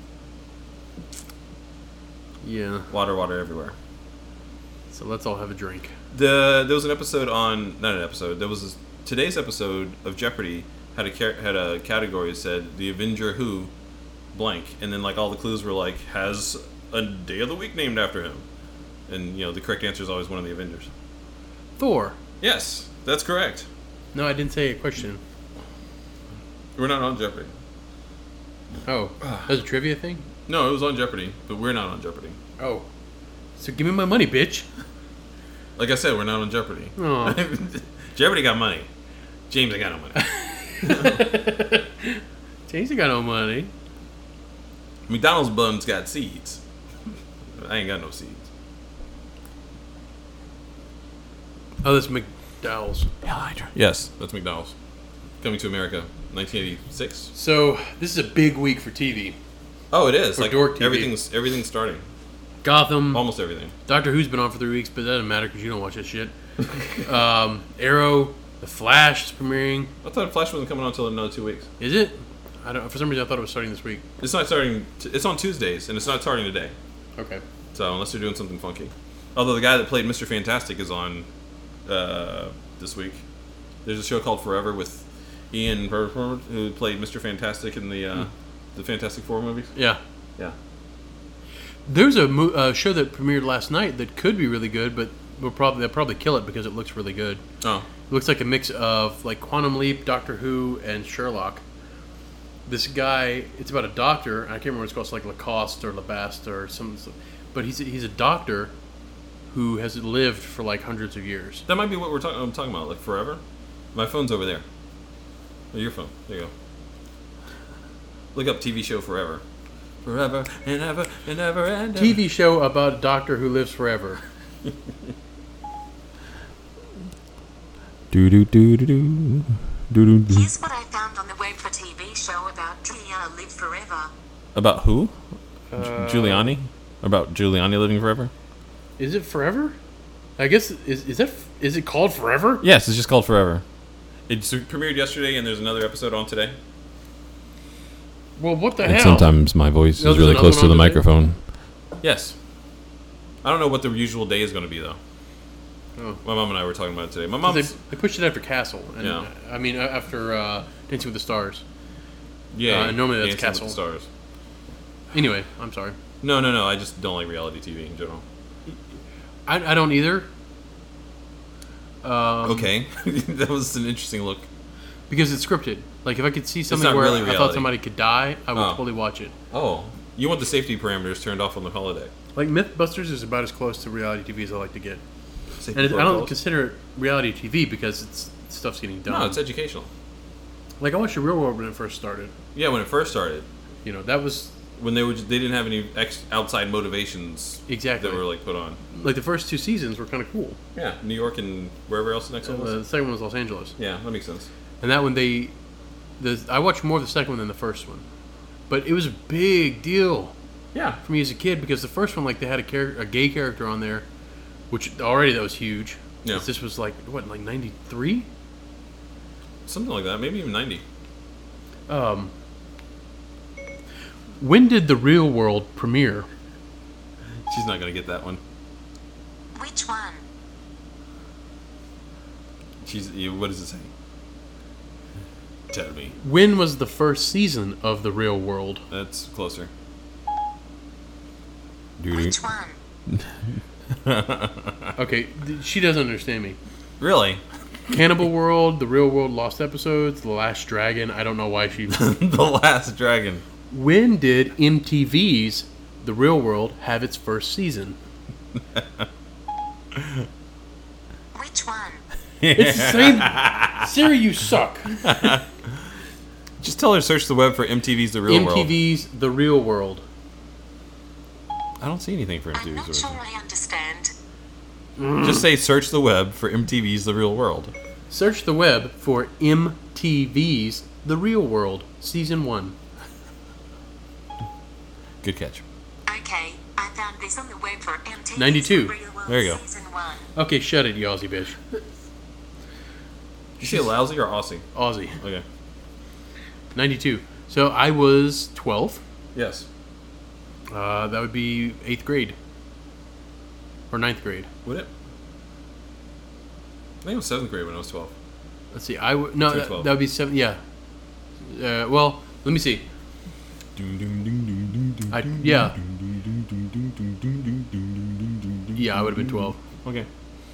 Yeah. Water, water everywhere. So let's all have a drink. The there was an episode on not an episode. There was this, today's episode of Jeopardy had a car- had a category that said the Avenger who blank, and then like all the clues were like has a day of the week named after him, and you know the correct answer is always one of the Avengers. Thor. Yes, that's correct. No, I didn't say a question. We're not on Jeopardy. Oh, that was a trivia thing. No, it was on Jeopardy, but we're not on Jeopardy. Oh, So give me my money, bitch. Like I said, we're not on Jeopardy. Oh. Jeopardy got money. James ain't got no money. James ain't got no money. McDonald's buns got seeds. I ain't got no seeds. Oh, that's McDowell's. Yes, that's McDonald's. Coming to America, nineteen eighty-six. So this is a big week for T V. Oh, it is. For Like dork T V. everything's everything's starting. Gotham. Almost everything. Doctor Who's been on for three weeks, but that doesn't matter because you don't watch that shit. um, Arrow, The Flash is premiering. I thought Flash wasn't coming on until another two weeks. Is it? I don't. For some reason, I thought it was starting this week. It's not starting. T- it's on Tuesdays, and it's not starting today. Okay. So unless they're doing something funky. Although the guy that played Mister Fantastic is on uh, this week. There's a show called Forever with Ian Perkins, who played Mister Fantastic in the uh, the Fantastic Four movies. Yeah. Yeah. There's a mo- uh, show that premiered last night that could be really good, but we'll probably they'll probably kill it because it looks really good. Oh. It looks like a mix of like Quantum Leap, Doctor Who, and Sherlock. This guy, it's about a doctor. I can't remember what it's called. It's like Lacoste or Labaste or some, but he's he's a doctor who has lived for like hundreds of years. That might be what we're talking. I'm talking about, like Forever. My phone's over there. Oh, your phone. There you go. Look up T V show Forever. Forever and ever and ever and ever. T V show about a doctor who lives forever. Do do do do do do do. Here's what I found on the web for T V show about Giuliani Live Forever. About who? Uh, Giuliani? About Giuliani living forever? Is it forever? I guess is is that is it called Forever? Yes, it's just called Forever. It premiered yesterday, and there's another episode on today. Well, what the And hell? sometimes my voice No, is there's really another close one to the on today? microphone. Yes. I don't know what the usual day is going to be, though. Oh. My mom and I were talking about it today. My They, mom's... they pushed it after Castle. And, Yeah. I mean, uh, after uh, Dancing with the Stars. Yeah, uh, normally that's Dancing with Castle. the Stars. Anyway, I'm sorry. No, no, no. I just don't like reality T V in general. I, I don't either. Um, Okay. That was an interesting look. Because it's scripted. Like, if I could see something not where really I thought reality. somebody could die, I would Oh. totally watch it. Oh. You want the safety parameters turned off on the holiday. Like, Mythbusters is about as close to reality T V as I like to get. Safety And it, I don't protocols. consider it reality T V because it's stuff's getting done. No, it's educational. Like, I watched The Real World when it first started. Yeah, when it first started. You know, that was... When they were, just, they didn't have any ex- outside motivations Exactly. that were like put on. Like, the first two seasons were kind of cool. Yeah, New York and wherever else the next Uh, one was. the second one was Los Angeles. Yeah, that makes sense. And that one, they... The, I watched more of the second one than the first one. But it was a big deal Yeah. for me as a kid because the first one, like, they had a, char- a gay character on there, which already that was huge. Yeah. This was like, what, like ninety-three? Something like that. Maybe even ninety. Um, when did The Real World premiere? She's not going to get that one. Which one? She's. you- What does it say? Tell me. When was the first season of The Real World? That's closer. Which one? Okay, th- she doesn't understand me. Really? Cannibal World, The Real World Lost Episodes, The Last Dragon. I don't know why she... The Last Dragon. When did M T V's The Real World have its first season? Which one? It's the same... Siri, you suck. Just tell her to search the web for M T V's The Real World. M T V's The Real World. I don't see anything for I'm M T V's not The sure Real World. I understand. Just say search the web for M T V's The Real World. Search the web for M T V's The Real World, Season one. Good catch. Okay, I found this on the web for M T V's ninety-two. The Real World There you go. Season one. Okay, shut it, you Aussie bitch. Did you say lousy or Aussie? Aussie. Okay. ninety-two. So I was twelve. Yes. Uh, that would be eighth grade. Or ninth grade. Would it? I think it was seventh grade when I was twelve. Let's see. I w- no, Two that, twelve. that would be seven. Yeah. Uh, well, let me see. I, yeah. Yeah, I would have been twelve. Okay.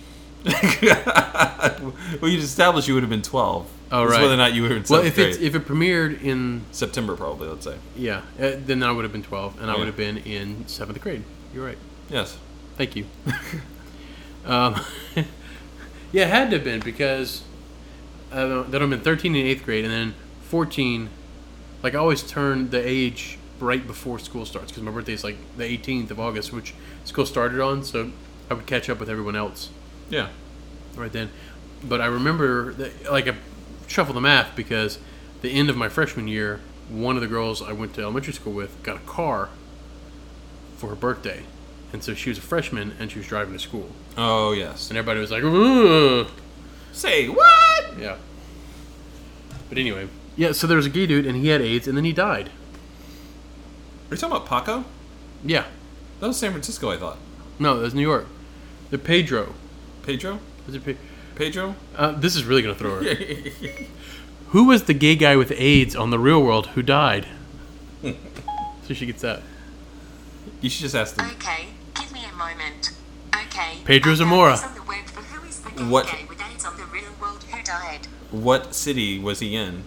Well, you established you would have been twelve. Oh, It's right. whether or not you would have been Well, seventh if it's grade. if it premiered in September, probably, let's say. yeah, uh, then I would have been twelve, and I Yeah. would have been in seventh grade. You're right. Yes. Thank you. um, yeah, it had to have been because uh, that I'm in thirteen and eighth grade, and then fourteen. Like I always turn the age right before school starts because my birthday is like the eighteenth of August, which school started on. So I would catch up with everyone else. Yeah. Right then, but I remember that, like I shuffle the math because the end of my freshman year, one of the girls I went to elementary school with got a car for her birthday. And so she was a freshman, and she was driving to school. Oh, yes. And everybody was like, ugh. Say what? Yeah. But anyway. Yeah, so there was a gay dude, and he had AIDS, and then he died. Are you talking about Paco? Yeah. That was San Francisco, I thought. No, that was New York. The Pedro. Pedro? Was it Pe- Pedro? uh, this is really going to throw her. Who was the gay guy with AIDS on The Real World who died? So she gets that. You should just ask them. Okay, give me a moment. Okay. Pedro I found Zamora. this on the web for who is the gay What? guy with AIDS on the real world who died. What city was he in?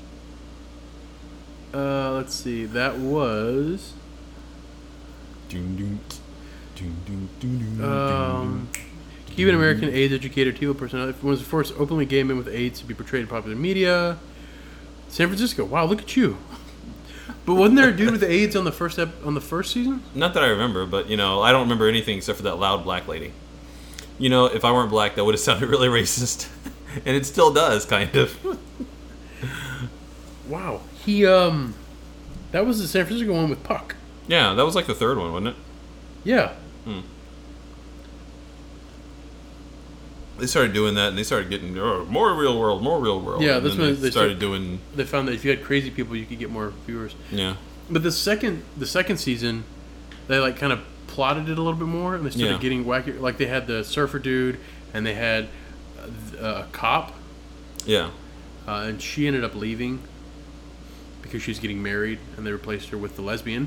Uh, let's see. That was... Doom, doom, doom, doom, doom, doom, Um, Cuban American AIDS educator, T V personality. Was the first openly gay man with AIDS to be portrayed in popular media. San Francisco. Wow, look at you. But wasn't there a dude with AIDS on the first ep- on the first season? Not that I remember, but, you know, I don't remember anything except for that loud black lady. You know, if I weren't black, that would have sounded really racist. And it still does, kind of. Wow. He um, that was the San Francisco one with Puck. Yeah, that was like the third one, wasn't it? Yeah. Hmm. They started doing that, and they started getting oh, more real world, more real world. Yeah, and that's then when they they started start- doing. They found that if you had crazy people, you could get more viewers. Yeah, But the second the second season, they like kind of plotted it a little bit more, and they started Yeah. getting wacky. Like they had the surfer dude, and they had uh, a cop, yeah, uh, and she ended up leaving because she was getting married, and they replaced her with the lesbian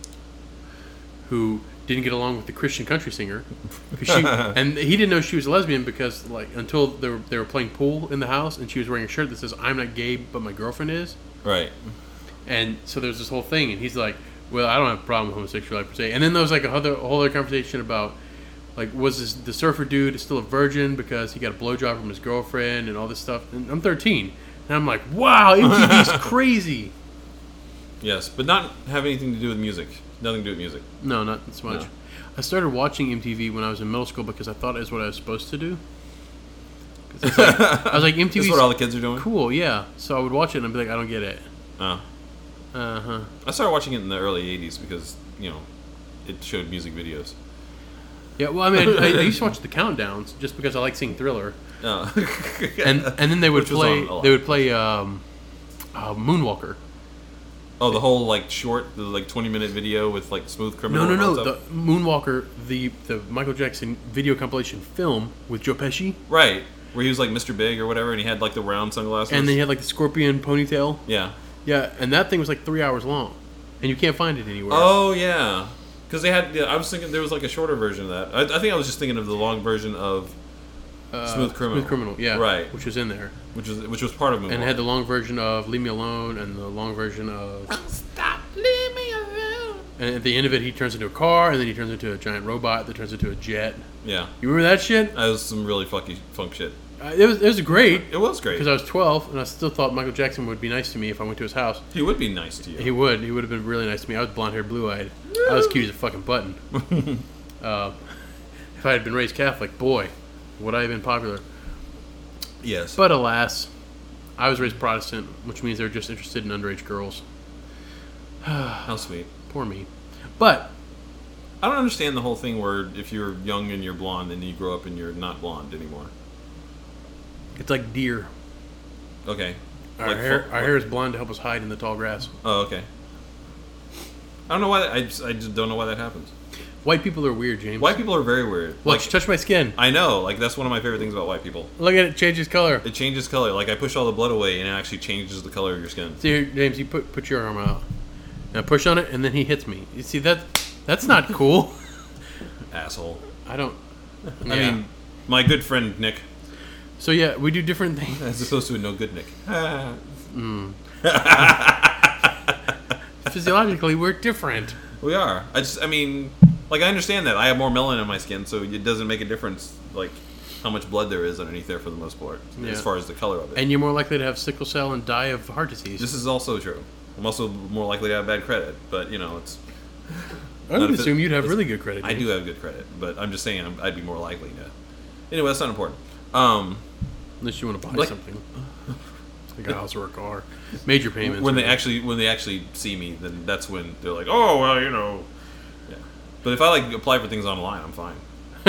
who didn't get along with the Christian country singer. 'Cause she, and he didn't know she was a lesbian because like until they were they were playing pool in the house, and she was wearing a shirt that says "I'm not gay, but my girlfriend is." right. And so there's this whole thing, and he's like, "Well, I don't have a problem with homosexuality per se." And then there was like a, other, a whole other conversation about, like, was this, the surfer dude still a virgin because he got a blowjob from his girlfriend and all this stuff? And I'm thirteen, and I'm like, "Wow, M T V's crazy." Yes, but not have anything to do with music. Nothing to do with music. No, not so much. No. I started watching M T V when I was in middle school because I thought it was what I was supposed to do. 'Cause it's like, I was like, M T That's V's what all the kids are doing. cool, yeah. So I would watch it and I'd be like, I don't get it. Oh. Uh huh. I started watching it in the early eighties because, you know, it showed music videos. Yeah, well, I mean, I, I used to watch the countdowns just because I like seeing Thriller. Oh. and and then they would Which was play on a lot. they would play um, uh, Moonwalker. Oh, the whole, like, short, the, like, twenty-minute video with, like, Smooth Criminal. No, no, and all no. that The stuff? Moonwalker, the the Michael Jackson video compilation film with Joe Pesci, Right. Where he was, like, Mister Big or whatever, and he had, like, the round sunglasses. and then he had like the scorpion ponytail. Yeah. Yeah, and that thing was like three hours long, and you can't find it anywhere. Oh, yeah. Because they had, yeah, I was thinking there was, like, a shorter version of that. I, I think I was just thinking of the long version of uh, Smooth Criminal. Smooth Criminal, yeah, Right. which was in there, which was which was part of it. and it had the long version of Leave Me Alone, and the long version of. Stop, leave me alone. And at the end of it, he turns into a car, and then he turns into a giant robot that turns into a jet. Yeah. You remember that shit? That was some really funky funk shit. Uh, it was it was great. It was great. Because I was twelve, and I still thought Michael Jackson would be nice to me if I went to his house. He would be nice to you. He would. He would have been really nice to me. I was blonde haired, blue eyed. I was cute as a fucking button. uh, if I had been raised Catholic, boy, would I have been popular. Yes. But alas, I was raised Protestant, which means they were just interested in underage girls. How sweet. Poor me. But I don't understand the whole thing where if you're young and you're blonde, and you grow up and you're not blonde anymore. it's like deer. Okay. Our Like hair, fu- our hair is blonde to help us hide in the tall grass. Oh, okay. I don't know why. That, I just, I just don't know why that happens. White people are weird, James. White people are very weird. Watch, Like, touch my skin. I know. Like that's one of my favorite things about white people. Look at it, changes color. It changes color. Like I push all the blood away, and it actually changes the color of your skin. See here, James, you put put your arm out. Now push on it, and then he hits me. You see that? That's not cool. Asshole. I don't. I Yeah. mean, my good friend Nick, So yeah, we do different things. as opposed to a no good Nick. Physiologically, we're different. We are. I just. I mean, Like, I understand that. I have more melanin in my skin, so it doesn't make a difference, like, how much blood there is underneath there for the most part, Yeah. as far as the color of it. And you're more likely to have sickle cell and die of heart disease. This is also true. I'm also more likely to have bad credit, but, you know, it's... I would not if it- assume you'd have it's- really good credit. I do have good credit, but I'm just saying I'm, I'd be more likely to... Anyway, that's not important. Um, Unless you want to buy Like- something. Like a house or a car. Major payments. when or- they actually when they actually see me, then that's when they're like, oh, well, you know... Yeah. But if I, like, apply for things online, I'm fine.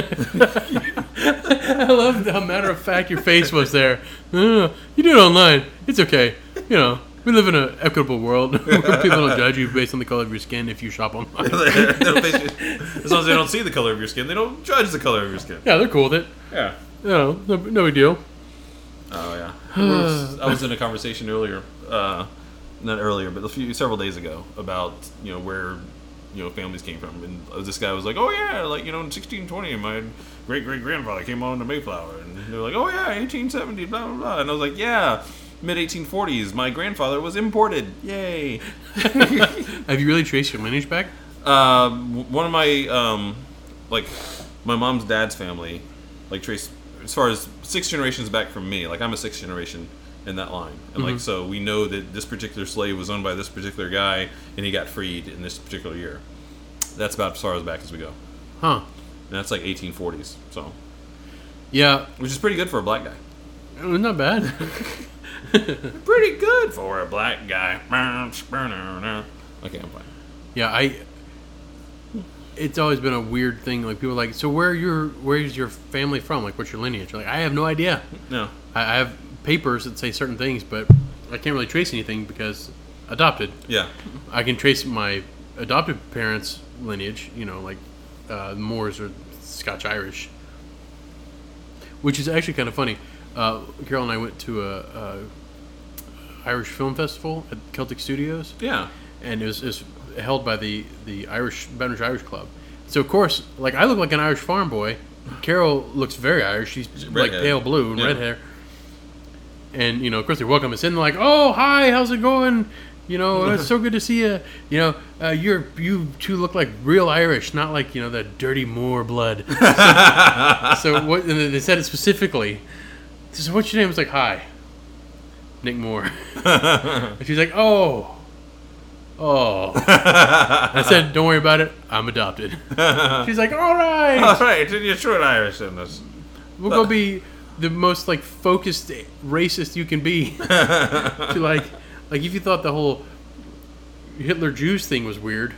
I love how matter of fact your face was there. Uh, you do it online. It's okay. You know, we live in an equitable world where people don't judge you based on the color of your skin if you shop online. They don't basically- as long as they don't see the color of your skin, they don't judge the color of your skin. Yeah, they're cool with it. Yeah. You know, no, no big deal. Oh yeah. I was, I was in a conversation earlier, uh, not earlier, but a few several days ago about you know where you know families came from, and this guy was like, "Oh yeah, like you know in sixteen twenty, my great great grandfather came on to Mayflower," and they're like, "Oh yeah, eighteen seventy, blah blah blah," and I was like, "Yeah, mid eighteen forties, my grandfather was imported, yay." Have you really traced your lineage back? Uh, w- one of my um, like my mom's dad's family, like traced as far as six generations back from me. Like I'm a sixth generation in that line, and like so we know that this particular slave was owned by this particular guy, and he got freed in this particular year. That's about as far as back as we go, Huh. and that's like eighteen forties. So, Yeah. which is pretty good for a black guy. Uh, Not bad. Pretty good for a black guy. Okay, I'm fine. Yeah, I. It's always been a weird thing. Like people are like, so where your where's your family from? Like, what's your lineage? Like, I have no idea. No. I, I have papers that say certain things, but I can't really trace anything because adopted. Yeah. I can trace my adopted parents' lineage. You know, like uh, Moors or Scotch Irish, which is actually kind of funny. Uh, Carol and I went to a, a Irish film festival at Celtic Studios. Yeah. And it was, it was held by the, the Irish Baton Rouge Irish Club. So of course, like I look like an Irish farm boy. Carol looks very Irish. She's like redhead. pale blue and Yeah. red hair. And you know, of course, they welcome us in. They're like, "Oh, hi, how's it going? You know, it's so good to see you. You know, uh, you're you two look like real Irish, not like you know that dirty Moor blood." so, so what? And they said it specifically. So what's your name? I was like, "Hi, Nick Moore." And she's like, "Oh." Oh. I said, don't worry about it. I'm adopted. She's like, all right. All right, you're true an Irish in this. We'll go be the most, like, focused racist you can be. to, like, like, if you thought the whole Hitler Jews thing was weird,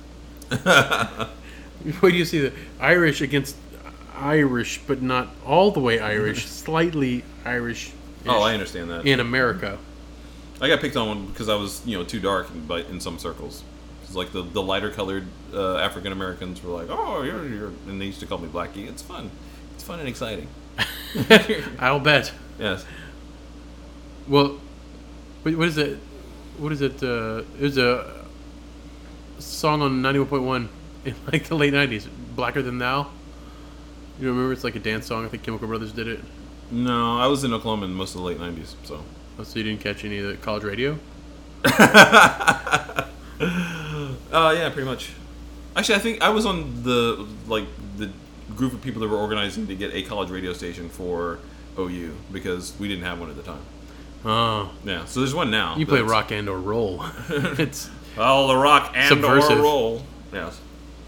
wait do you see the Irish against Irish, but not all the way Irish, slightly Irish Oh, I understand that. in America. I got picked on because I was, you know, too dark in, by, in some circles. Because like the, the lighter colored uh, African Americans were like, "Oh, you're, you're," and they used to call me Blackie. It's fun. It's fun and exciting. I'll bet. Yes. Well, wait, what is it? What is it? Uh, it was a song on ninety-one point one in like the late nineties. Blacker Than Thou. You remember? It's like a dance song. I think Chemical Brothers did it. No, I was in Oklahoma in most of the late nineties, so. Oh, so you didn't catch any of the college radio? Uh, yeah, pretty much. Actually, I think I was on the like the group of people that were organizing to get a college radio station for O U because we didn't have one at the time. Oh, Yeah, so there's one now. you play that's- rock and or roll. It's Well, the rock and Subversive. or roll. Yes.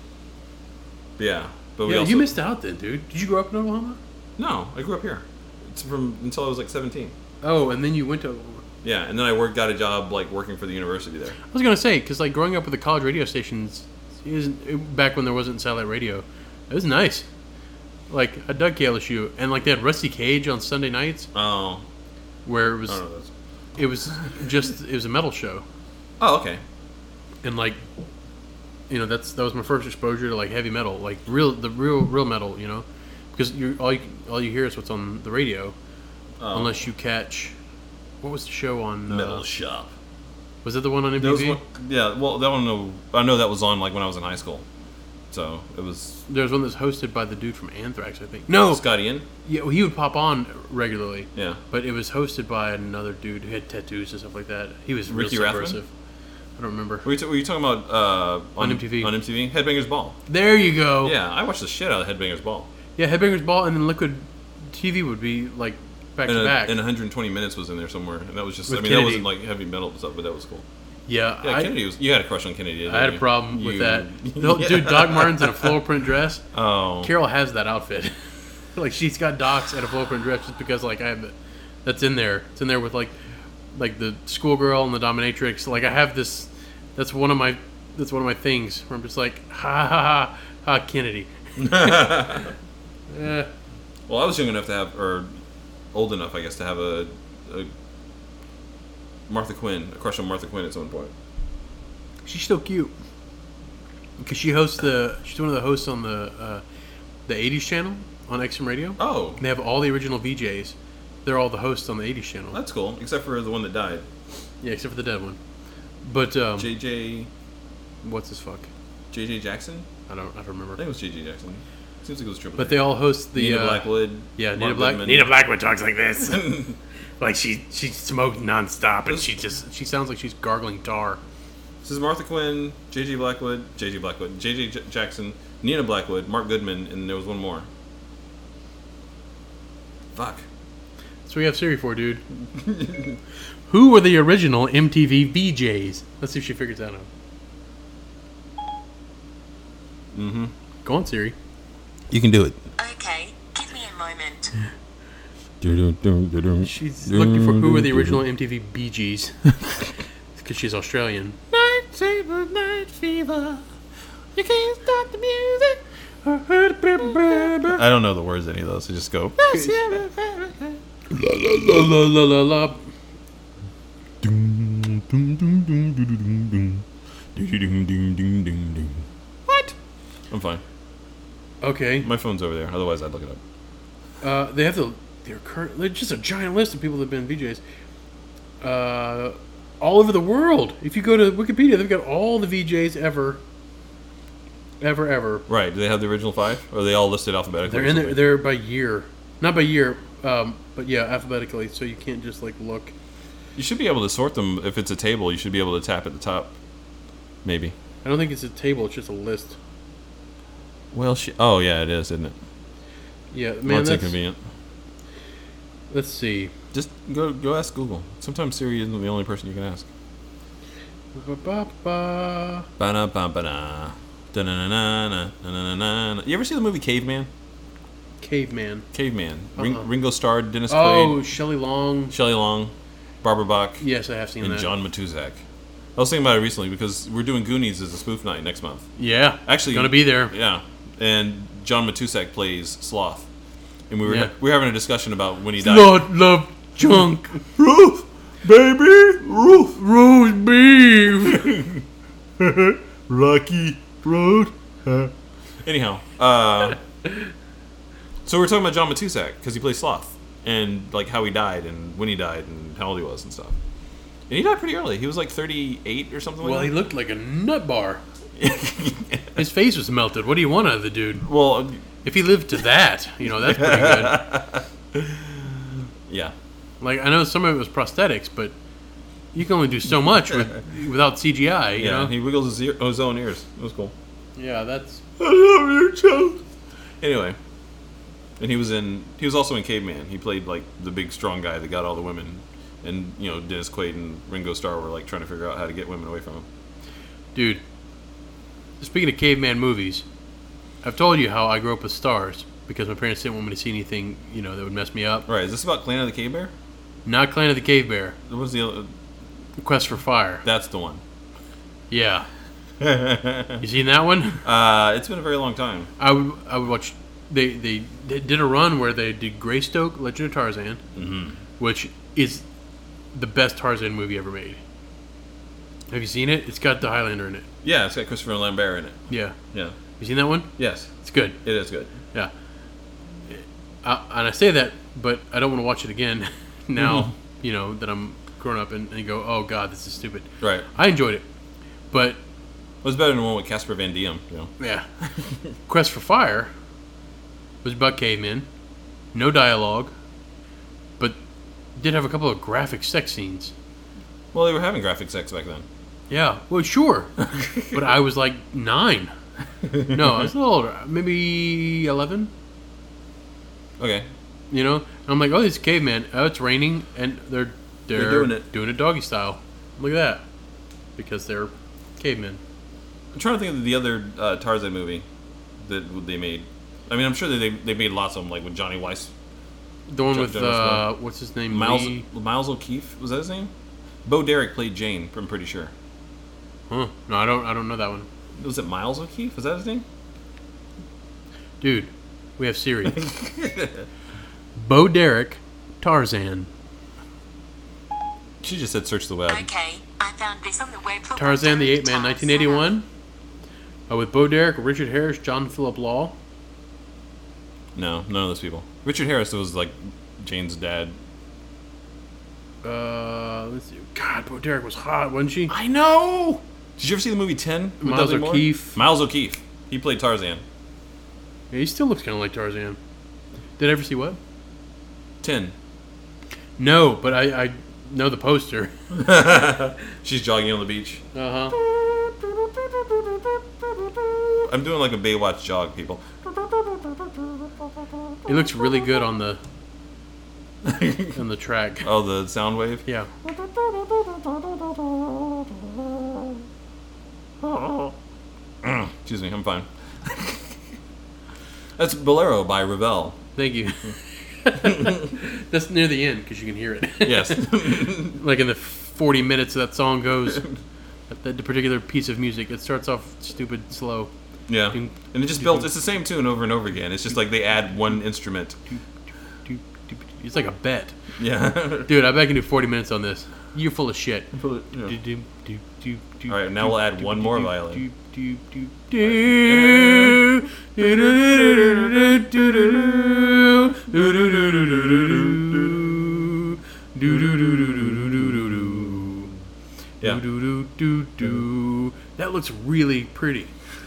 Yeah, but we yeah. also You missed out then, dude. Did you grow up in Oklahoma? no. I grew up here. It's from until I was like seventeen. Oh, and then you went to. Oklahoma. Yeah, and then I worked, got a job like working for the university there. I was gonna say because like growing up with the college radio stations, isn't it, back when there wasn't satellite radio, it was nice. Like I dug K L S U, and like they had Rusty Cage on Sunday nights, Oh, where it was I don't know those. it was just it was a metal show, Oh, okay. and like you know that's that was my first exposure to like heavy metal, like real the real real metal, you know, because you all you all you hear is what's on the radio, Oh. unless you catch what was the show on Metal uh, Shop. was it the one on M T That was V? one, yeah, well, that one, no, I know that was on like when I was in high school. So it was There was one that's hosted by the dude from Anthrax, I think. No, Scott Ian. yeah, well, he would pop on regularly. Yeah. But it was hosted by another dude who had tattoos and stuff like that. He was real Ricky Rathbun? subversive. I don't remember. Were you, t- were you talking about uh, On M T V. On M T V, Headbangers Ball. There you go. Yeah, I watched the shit out of Headbangers Ball. Yeah, Headbangers Ball, and then Liquid T V would be like back and to a, back. And one hundred twenty minutes was in there somewhere, and that was just. With I mean, Kennedy. that wasn't like heavy metal stuff, but that was cool. Yeah, Yeah, I, Kennedy was. You had a crush on Kennedy. Didn't I had you? a problem with You- that. No, Dude, Doc Martens in a floral print dress. Oh, Carol has that outfit. Like she's got Docs and a floral print dress just because like I have it. That's in there. It's in there with like like the schoolgirl and the dominatrix. Like I have this. That's one of my. That's one of my things where I'm just like ha ha ha ha Kennedy. Eh, well, I was young enough to have, or old enough, I guess, to have a, a Martha Quinn, a crush on Martha Quinn at some point. she's still cute because she hosts the. She's one of the hosts on the uh, the eighties channel on X M Radio. Oh, They have all the original V Js. They're all the hosts on the eighties channel. that's cool. Except for the one that died, Yeah, except for the dead one. But um, J J what's his fuck? J J Jackson. I don't. I don't I remember. think it was J J Jackson. Seems like it was triple. But they all host the Nina uh, Blackwood. Yeah, Mark Nina Black. Goodman. Nina Blackwood talks like this, like she she smoked nonstop, and she just she sounds like she's gargling tar. This is Martha Quinn, J J Blackwood, J J Blackwood, J J J- Jackson, Nina Blackwood, Mark Goodman, and there was one more. Fuck. That's what we have Siri for, dude. Who were the original M T V V Js? Let's see if she figures that out. Mm-hmm. Go on, Siri. You can do it. Okay, give me a moment. She's looking for who were the original M T V Bee Gees. Because she's Australian. Night Saber, Night Fever. You can't stop the music. I don't know the words to any of those, so just go. La la la la la la. What? I'm fine. Okay. My phone's over there. Otherwise, I'd look it up. Uh, they have the their current. They're just a giant list of people that have been V Js. Uh, all over the world. If you go to Wikipedia, they've got all the V Js ever. Ever, ever. Right. Do they have the original five? Or are they all listed alphabetically? They're or in there. something? They're by year, not by year, um, but yeah, alphabetically. So you can't just like look. You should be able to sort them. If it's a table, you should be able to tap at the top. Maybe. I don't think it's a table. It's just a list. Well, sh- oh, yeah, it is, isn't it? Yeah, Well, man. that's That's, inconvenient. let's see. Just go go ask Google. Sometimes Siri isn't the only person you can ask. Ba-ba-ba. Ba-na-ba-ba-na. Da-na-na-na, na-na-na-na. You ever see the movie Caveman? Caveman. Caveman. Ring, Uh-uh. Ringo Starr, Dennis Oh, Quaid, Shelley Long. Shelley Long, Barbara Bach, Yes, I have seen and that. John Matuzak. I was thinking about it recently because we're doing Goonies as a spoof night next month. Yeah, Actually, gonna be there. Yeah, and John Matuzak plays Sloth, and we were Yeah. we were having a discussion about when he died. Lord love junk. Ruth, baby, Ruth, Roast beef. Rocky Road. Anyhow, uh, so we're talking about John Matuzak because he plays Sloth and like how he died and when he died and how old he was and stuff. And he died pretty early. He was like thirty-eight or something. Well, he like looked like a nut bar. that. His face was melted. What do you want out of the dude? Well, If he lived to that, you know, that's pretty good. yeah. Like, I know some of it was prosthetics, but you can only do so much with, without C G I, you Yeah, know? he wiggles his, ear, his own ears. It was cool. Yeah, that's... I love you, Joe. Anyway, and he was in. He was also in Caveman. He played like the big strong guy that got all the women, and you know Dennis Quaid and Ringo Starr were like trying to figure out how to get women away from him. Dude, speaking of caveman movies, I've told you how I grew up with stars because my parents didn't want me to see anything, you know, that would mess me up. Right? Is this about Clan of the Cave Bear? Not Clan of the Cave Bear. What was the? Other? Quest for Fire. That's the one. Yeah. You seen that one? Uh, it's been a very long time. I would I would watch. They they, they did a run where they did Greystoke, Legend of Tarzan, Mm-hmm. which is the best Tarzan movie ever made. Have you seen it? It's got the Highlander in it. Yeah, it's got Christopher Lambert in it. Yeah. Yeah. You seen that one? Yes, It's good. it is good. Yeah. I, and I say that, but I don't want to watch it again now. Mm-hmm. You know that I'm grown up and, and go, oh god, this is stupid. Right. I enjoyed it, but It was better than the one with Casper Van Diem. You know. yeah, Quest for Fire was about cavemen, no dialogue, but did have a couple of graphic sex scenes. Well, they were having graphic sex back then. Yeah, well, sure. But I was like nine. No, I was a little older. Maybe eleven. Okay. You know? And I'm like, oh, these cavemen. Oh, it's raining, and they're, they're, They're doing it. Doing it doggy style. Look at that. Because they're cavemen. I'm trying to think of the other uh, Tarzan movie that they made. I mean, I'm sure that they they made lots of them, like with Johnny Weiss. The one John- with, John uh, what's his name? Miles Lee? Miles O'Keefe, was that his name? Bo Derek played Jane, I'm pretty sure. Huh. No, I don't, I don't know that one. Was it Miles O'Keefe? Was that his name? Dude, we have Siri. Bo Derek, Tarzan. She just said search the web. Okay, I found this on the web. for Tarzan the Ape Man, Tarzan. nineteen eighty-one. Uh, with Bo Derek, Richard Harris, John Philip Law. No, none of those people. Richard Harris was like Jane's dad. Uh, let's see. God, Bo Derek was hot, wasn't she? I know! Did you ever see the movie ten? with Miles Dudley Moore? O'Keefe. Miles O'Keefe. He played Tarzan. Yeah, he still looks kind of like Tarzan. Did I ever see what? ten. No, but I, I know the poster. She's jogging on the beach. Uh huh. I'm doing like a Baywatch jog, people. He looks really good on the on the track. Oh, the sound wave? Yeah. Excuse me, I'm fine. That's Bolero by Ravel. Thank you. That's near the end because you can hear it. Yes. Like in the forty minutes that song goes, that, that particular piece of music, it starts off stupid slow. Yeah. And it just built, it's the same tune over and over again. It's just like they add one instrument. It's like a bet. Yeah. Dude, I bet I can do forty minutes on this. You're full of shit. All All right, now we'll add one more violin. Yeah. That looks really pretty.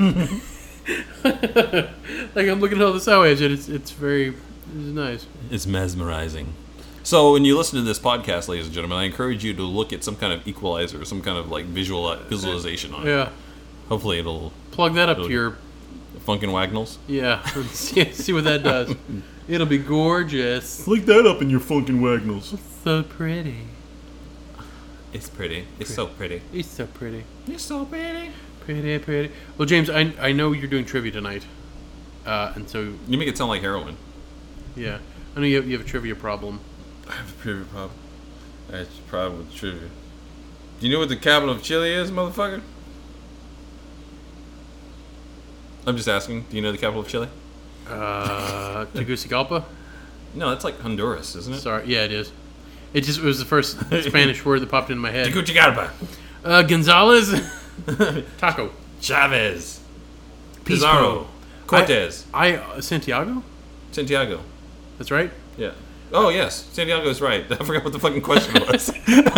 Like I'm looking at all the sound waves, and it's it's very it's nice. It's mesmerizing. So when you listen to this podcast, ladies and gentlemen, I encourage you to look at some kind of equalizer, some kind of like visual visualization on it. Yeah, Hopefully it'll plug that up It'll- to your Funkin' Wagnalls. yeah. see, see what that does. It'll be gorgeous. Look that up in your Funkin' Wagnalls. So pretty. It's pretty. It's so pretty. It's so pretty. It's so pretty. Pretty, pretty. Well, James, I I know you're doing trivia tonight, uh, and so You make it sound like heroin. yeah, I know you have, you have a trivia problem. I have a trivia problem. I have a problem with trivia. Do you know what the capital of Chile is, motherfucker? I'm just asking. Do you know the capital of Chile? Uh, Tegucigalpa. No, that's like Honduras, isn't it? Sorry, yeah, it is. It just it was the first Spanish word that popped into my head. Tegucigalpa. Uh, Gonzalez. Taco. Chavez. Pisco. Pizarro. Cortez. I uh, Santiago. Santiago. That's right. Yeah. Oh, yes. Santiago is right. I forgot what the fucking question was.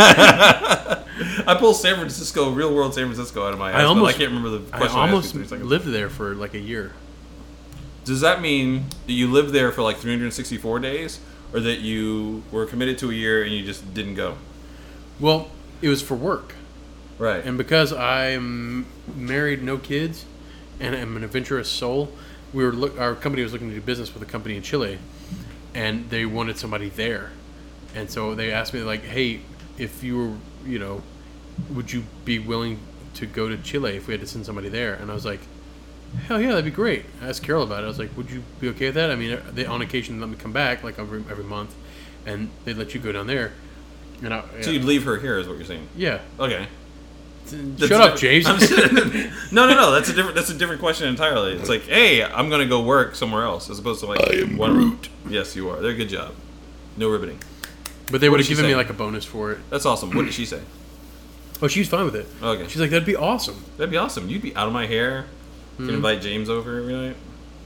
I pulled San Francisco, real world San Francisco out of my ass, I almost but I can't remember the I question. I almost asked you three seconds lived there for like a year. Does that mean that you lived there for like three hundred sixty-four days, or that you were committed to a year and you just didn't go? Well, it was for work, Right. and because I'm married, no kids, and I'm an adventurous soul, we were look, our company was looking to do business with a company in Chile, and they wanted somebody there, and so they asked me like, "Hey, if you were, you know, would you be willing to go to Chile if we had to send somebody there?" And I was like, "Hell yeah, that'd be great." I asked Carol about it. I was like, "Would you be okay with that?" I mean, they on occasion let me come back like every every month, and they let you go down there. And I, So you'd leave her here, is what you're saying? yeah. Okay. Shut up, James. I'm just- no, no, no. That's a different. That's a different question entirely. It's like, hey, I'm gonna go work somewhere else, as opposed to like. I am Groot. Yes, you are. They're good job. No ribbiting. But they What would did have she given me say? like a bonus for it. That's awesome. What did she say? Oh, she was fine with it. Okay. She's like, "That'd be awesome." That'd be awesome. You'd be out of my hair. You can invite James over every night.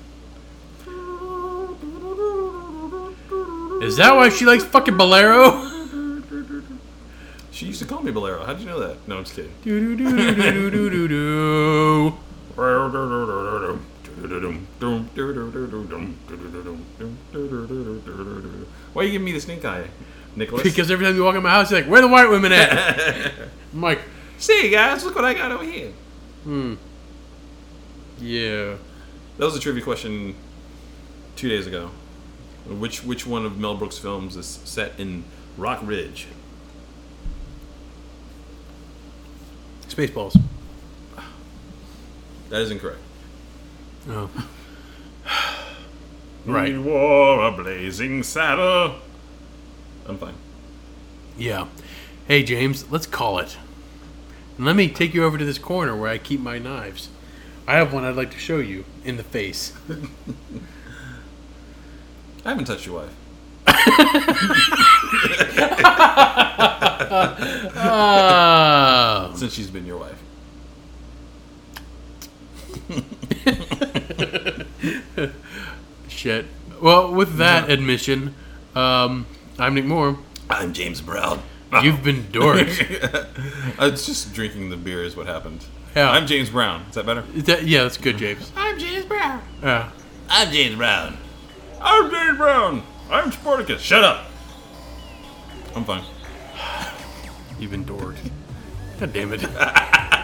Is that why she likes fucking Bolero? She used to call me Bolero. How'd you know that? No, I'm just kidding. do do do do do do do. Why are you giving me the stink eye, Nicholas? Because every time you walk in my house, you're like, "Where are the white women at?" I'm like, See, guys, look what I got over here. Hmm. Yeah. That was a trivia question two days ago. Which which one of Mel Brooks' films is set in Rock Ridge? Spaceballs. That is incorrect. Oh. Right. He wore a blazing saddle. I'm fine. Yeah. Hey, James, let's call it. And let me take you over to this corner where I keep my knives. I have one I'd like to show you in the face. I haven't touched your wife. Oh. Since she's been your wife. Shit. Well, with that admission, um, I'm Nick Moore. I'm James Brown. You've been dorked. It's just drinking the beer is what happened. Yeah. I'm James Brown. Is that better? Is that- yeah, that's good, James. I'm James Brown. Yeah. I'm James Brown. I'm James Brown. I'm Spartacus. Shut up. I'm fine. You've been dorked. God damn it.